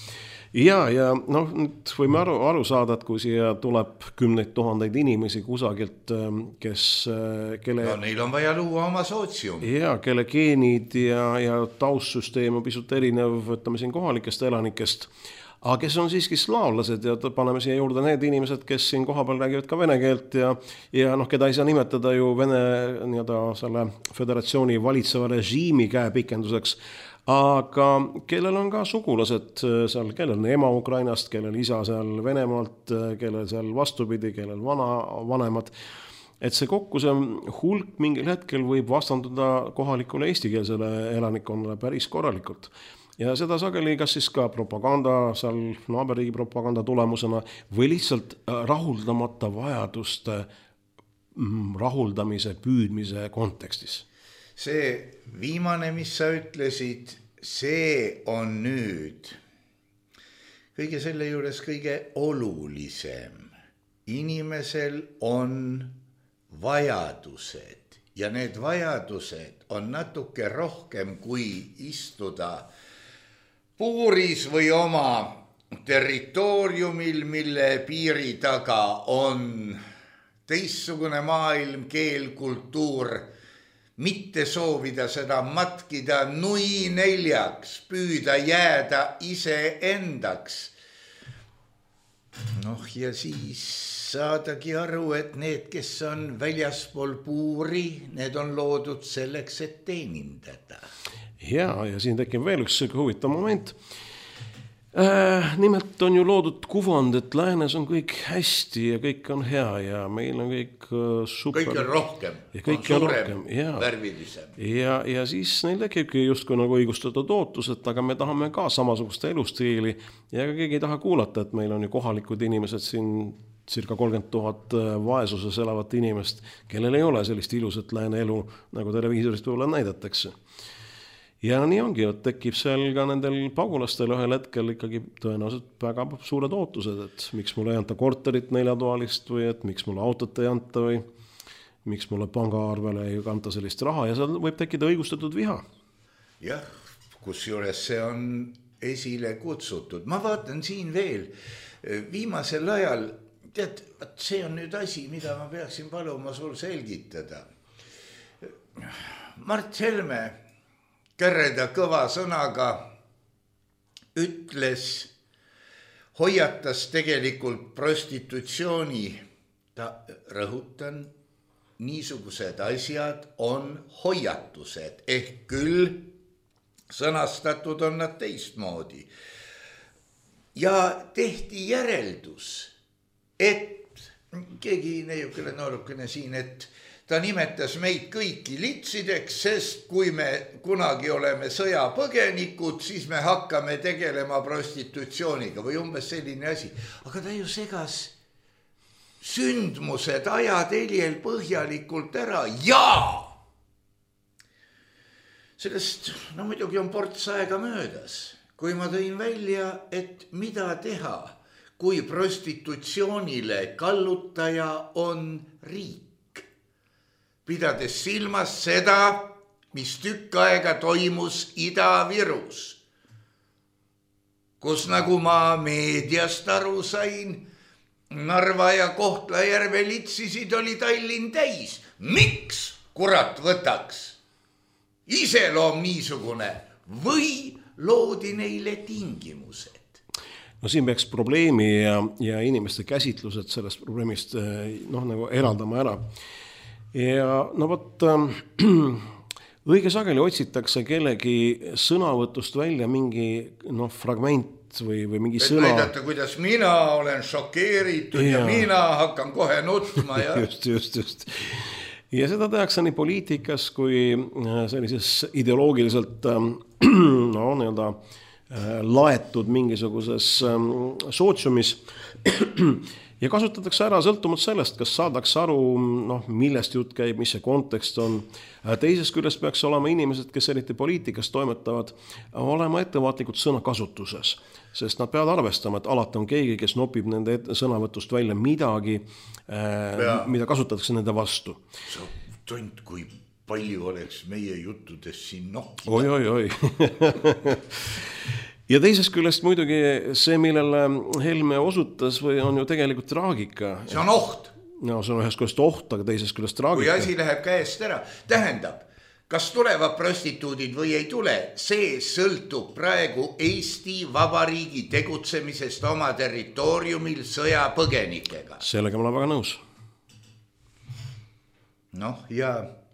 ja noh, nüüd võime aru saada, et kui siia tuleb 10 000 inimesi kusagilt, kelle... No neil on vaja luua oma sootsium. Ja, kelle geenid ja taustsüsteem on pisut erinev, võtame siin kohalikest elanikest, aga kes on siiski slaavlased ja paneme siia juurde need inimesed, kes siin kohapeal räägivad ka vene keelt ja noh, keda ei saa nimetada ju Vene selle föderatsiooni valitseva režiimi käepikenduseks, aga kellel on ka sugulased seal, kellel on ema Ukrainast, kellel isa seal Venemaalt, kellel seal vastupidi, kellel vanemad, et see kokku see hulk mingil hetkel võib vastanduda kohalikule eestikeelsele elanikkonnale päris korralikult. Ja seda sageli kas siis ka propaganda, seal naaberriigi propaganda tulemusena või lihtsalt rahuldamata vajaduste rahuldamise, püüdmise kontekstis. See viimane, mis sa ütlesid, see on nüüd kõige selle juures kõige olulisem. Inimesel on vajadused ja need vajadused on natuke rohkem kui istuda puuris või oma territooriumil, mille piiri taga on teistsugune maailm, keel, kultuur, mitte soovida seda matkida nui neljaks, püüda jääda iseendaks. Noh, ja siis saadagi aru, et need, kes on väljaspool puuri, need on loodud selleks, et teenindada. Ja siin tekib veel üks huvitav moment. Nimelt on ju loodud kuvand, et läänes on kõik hästi ja kõik on hea ja meil on kõik super. Kõik on rohkem, on suurem, värvilisem. Ja siis neil tekibki justkui nagu õigustatud ootused, aga me tahame ka samasugust elustiili ja keegi ei taha kuulata, et meil on ju kohalikud inimesed siin circa 30 000 vaesuses elavat inimest, kellel ei ole sellist ilusat lääne elu, nagu televiisorist võib-olla näidatakse. Ja nii ongi, et tekib seal ka nendel pagulastel ühel hetkel ikkagi tõenäoliselt väga suured ootused, et miks mulle ei anta korterit 4-toalist või et miks mulle autot ei anta või miks mulle pangaarvele ei anta sellist raha ja seal võib tekkida õigustatud viha. Jah, kusjuures see on esile kutsutud. Ma vaatan siin veel viimasel ajal, tead, see on nüüd asi, mida ma peaksin paluma sul selgitada. Mart Helme Kärreda kõva sõnaga ütles, hoiatas tegelikult prostitutsiooni. Ta rõhutan, niisugused asjad on hoiatused, ehk küll sõnastatud on nad teistmoodi. Ja tehti järeldus, et keegi neiukene noorukene siin, et ta nimetas meid kõiki litsideks, sest kui me kunagi oleme sõjapõgenikud, siis me hakkame tegelema prostitutsiooniga või umbes selline asi. Aga ta ju segas sündmused ajateljel põhjalikult ära ja sellest, no muidugi on ports aega möödas, kui ma tõin välja, et mida teha, kui prostitutsioonile kallutaja on riik. Pidades silmas seda, mis tükk aega toimus Ida-Virus, kus nagu ma meediast aru sain, Narva ja Kohtla-Järve litsisid oli Tallinn täis. Miks, kurat, võtaks? Iseloom niisugune või loodi neile tingimused? No siin peaks probleemi ja inimeste käsitlused sellest probleemist nagu eraldama ära. Ja no võt, õige sageli otsitakse kellegi sõnavõtust välja mingi fragment või mingi et sõna. Näidata, kuidas mina olen šokeeritud ja mina hakkan kohe nutma. Ja... just. Ja seda tehakse nii poliitikas kui sellises ideoloogiliselt laetud mingisuguses sootsiumis. Ja kasutatakse ära sõltumata sellest, kas saadaks aru, millest jutt käib, mis see kontekst on. Teisest küljest peaks olema inimesed, kes eriti poliitikas toimetavad, olema ettevaatlikud sõnakasutuses, sest nad peavad arvestama, et alati on keegi, kes nopib nende sõnavõtust välja midagi, mida kasutatakse nende vastu. Sa tont, kui palju oleks meie juttudes siin nokida. Oi. ja teisest küljest muidugi see, millele Helme osutas, või on ju tegelikult traagika. See on oht. No see on ühest küljest oht, aga teisest küljest traagika. Kui asi läheb käest ära, tähendab, kas tulevad prostituudid või ei tule, see sõltub praegu Eesti Vabariigi tegutsemisest oma territooriumil sõjapõgenikega. Sellega ma olen väga nõus. Noh, ja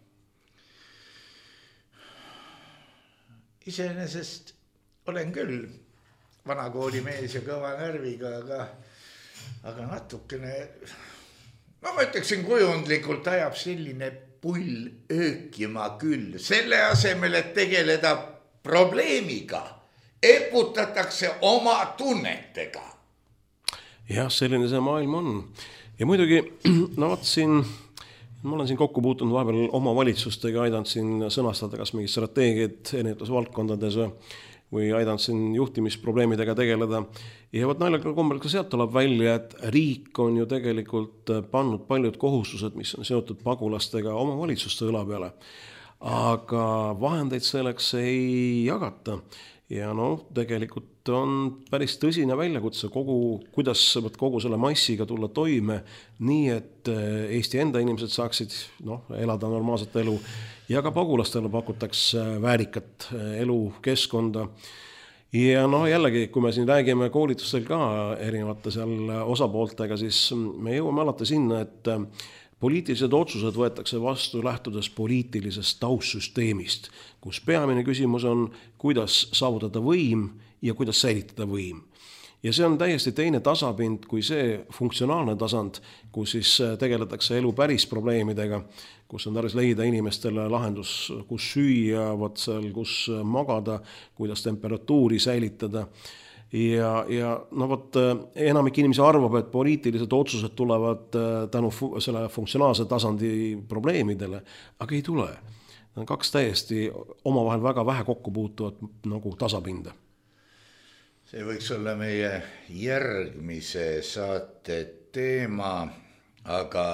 iseenesest olen küll vanakooli mees ja kõva närviga, aga natukene, ma ütleksin kujundlikult ajab selline pull öökima küll. Selle asemel, et tegeleda probleemiga, eputatakse oma tunnetega. Jah, selline see maailm on. Ja muidugi, no vaatasin, ma olen siin kokku puutunud vahepeal oma valitsustega, aidanud siin sõnastada kas mingi strateegiad erinevates valdkondades või aidanud siin juhtimisprobleemidega tegeleda. Ja võt naljaga kombel ka sealt tuleb välja, et riik on ju tegelikult pannud paljud kohustused, mis on seotud pagulastega oma valitsuste õla peale. Aga vahendeid selleks ei jagata. Ja no tegelikult on päris tõsine väljakutse kuidas kogu selle massiga tulla toime, nii et Eesti enda inimesed saaksid elada normaalset elu ja ka pagulastele pakutakse väärikat elukeskkonda. Ja jällegi, kui me siin räägime koolitustel ka erinevate seal osapooltega, siis me jõuame alati sinna, et poliitilised otsused võetakse vastu lähtudes poliitilisest taustsüsteemist, kus peamine küsimus on, kuidas saavutada võim ja kuidas säilitada võim. Ja see on täiesti teine tasapind kui see funktsionaalne tasand, kus siis tegeletakse elu päris probleemidega, kus on tarvis leida inimestele lahendus, kus süüa, kus magada, kuidas temperatuuri säilitada. Ja enamik inimesi arvab, et poliitilised otsused tulevad tänu selle funktsionaalse tasandi probleemidele, aga ei tule. Need on kaks täiesti omavahel väga vähe kokku puutuvad nagu tasapinda. See võiks olla meie järgmise saate teema, aga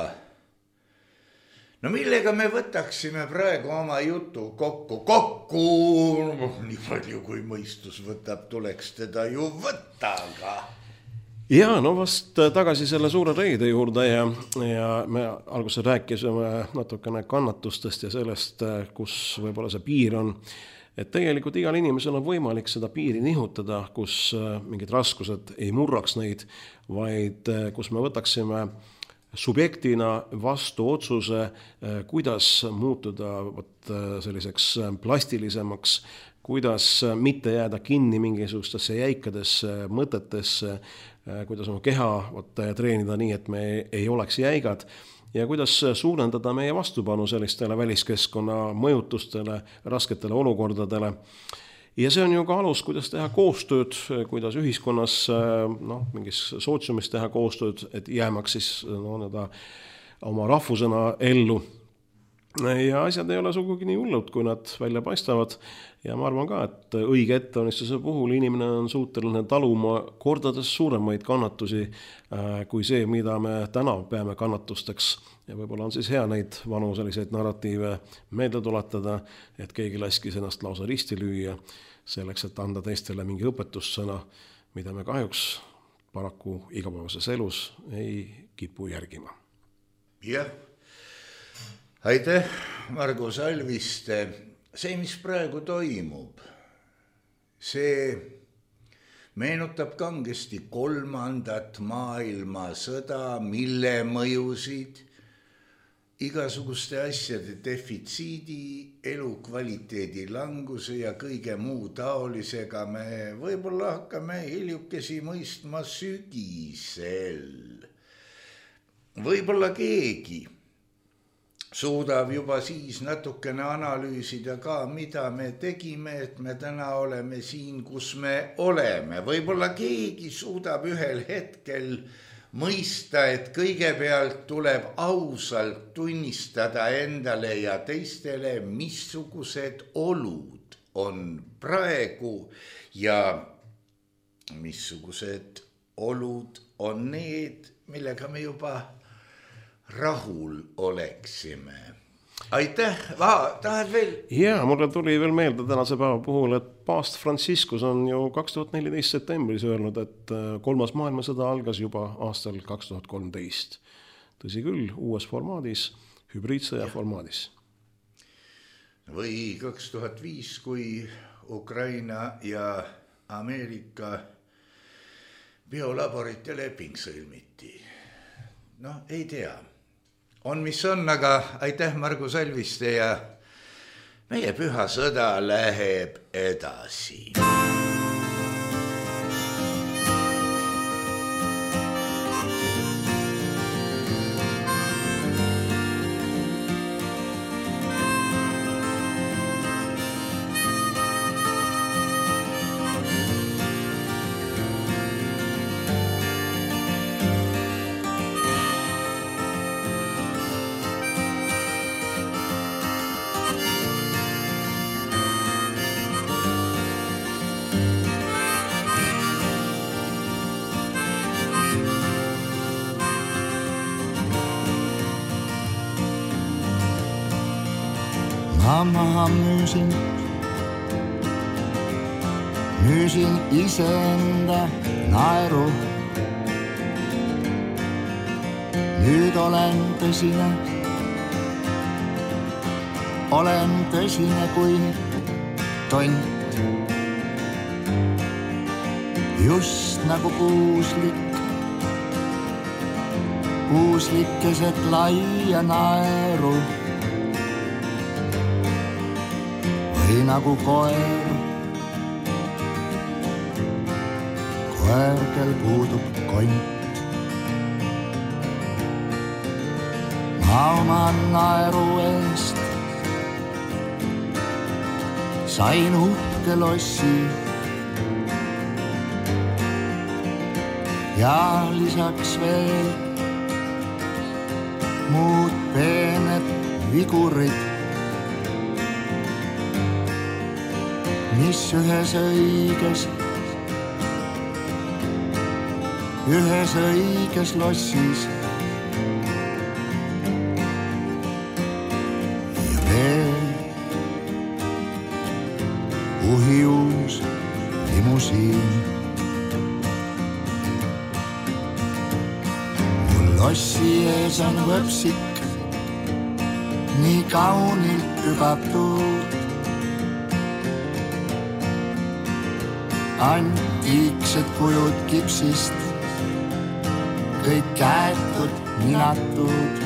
millega me võtaksime praegu oma jutu kokku, nii palju kui mõistus võtab, tuleks teda ju võtta, aga... Ja, vast tagasi selle suure reide juurde ja me alguses rääkisime natukene kannatustest ja sellest, kus võib-olla see piir on. Et tegelikult igal inimesel on võimalik seda piiri nihutada, kus mingid raskused ei murraks neid, vaid kus me võtaksime subjektina vastu otsuse, kuidas muutuda selliseks plastilisemaks, kuidas mitte jääda kinni mingisugustesse jäikadesse mõtetesse, kuidas oma keha treenida nii, et me ei oleks jäigad ja kuidas suurendada meie vastupanu sellistele väliskeskkonna mõjutustele, rasketele olukordadele. Ja see on ju ka alus, kuidas teha koostööd, kuidas ühiskonnas, mingis sootsiumis teha koostööd, et jäämaks siis oma rahvusena ellu. Ja asjad ei ole sugugi nii hullud, kui nad välja paistavad. Ja ma arvan ka, et õige ettevalmistuse puhul inimene on suuteline taluma kordades suuremaid kannatusi kui see, mida me täna peame kannatusteks. Ja võib-olla on siis hea neid vanu selliseid narratiive meelde tuletada, et keegi laskis ennast lausa risti lüüa selleks, et anda teistele mingi õpetussõna, mida me kahjuks paraku igapäevases elus ei kipu järgima. Jah. Aitäh, Margus Alviste. See, mis praegu toimub, see meenutab kangesti 3. maailmasõda, mille mõjusid igasuguste asjade defitsiidi, elukvaliteedi languse ja kõige muu taolisega me võib-olla hakkame hiljukesi mõistma sügisel. Võib-olla keegi suudab juba siis natukene analüüsida ka, mida me tegime, et me täna oleme siin, kus me oleme. Võib-olla keegi suudab ühel hetkel mõista, et kõigepealt tuleb ausalt tunnistada endale ja teistele, missugused olud on praegu ja missugused olud on need, millega me juba rahul oleksime. aitäh, tahad veel? Jaa, mulle tuli veel meelde tänase päeva puhul, et paavst Franciscus on ju 2014 septembris öelnud, et 3. maailmasõda algas juba aastal 2013. Tõsi küll, uues formaadis, hübriidsõja formaadis. Või 2005, kui Ukraina ja Ameerika biolaborite leping sõlmiti. No ei tea. On mis on, aga aitäh Margus Elviste ja meie püha sõda läheb edasi. Ma müüsin iseenda naeru. Nüüd olen tõsine kui tont. Just nagu puuslik keset laia naeru. Või nagu koer, kel puudub kont. Ma oma naeru eest sain uhke lossi ja lisaks veel muud peened vigurid, mis ühes õiges lossis ja veel uhiuus limusiin. Mul lossi ees on võpsik nii kaunilt pügatud, antiiksed kujud kipsist, kõik käetud, ninatud.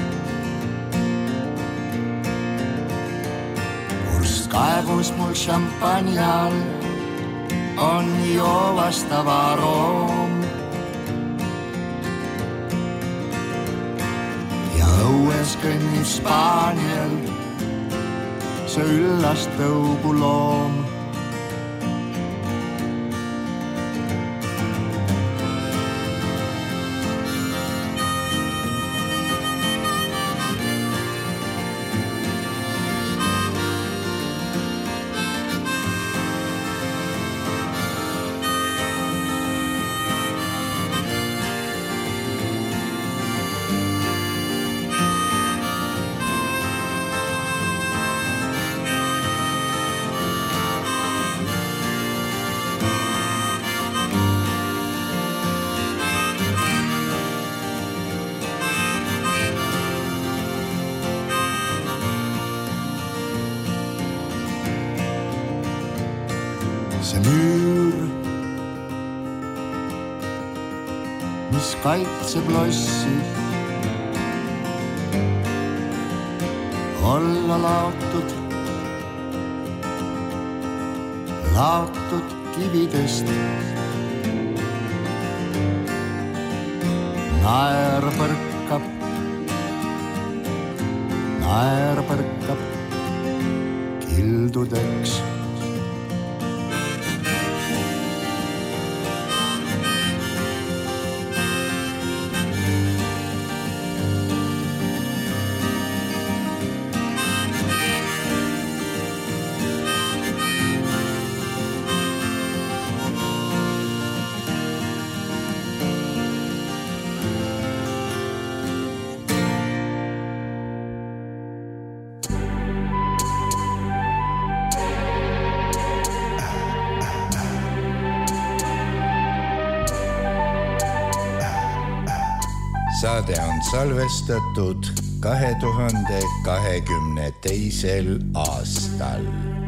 Purst kaevus mul šampani all on joovastav aroom ja õues kõnnib Spaaniel see üllas tõuguloom. See müür, mis kaitseb lossi, olla laotud kividest. Naer põrkab kildudeks. saade on salvestatud 2022. aastal.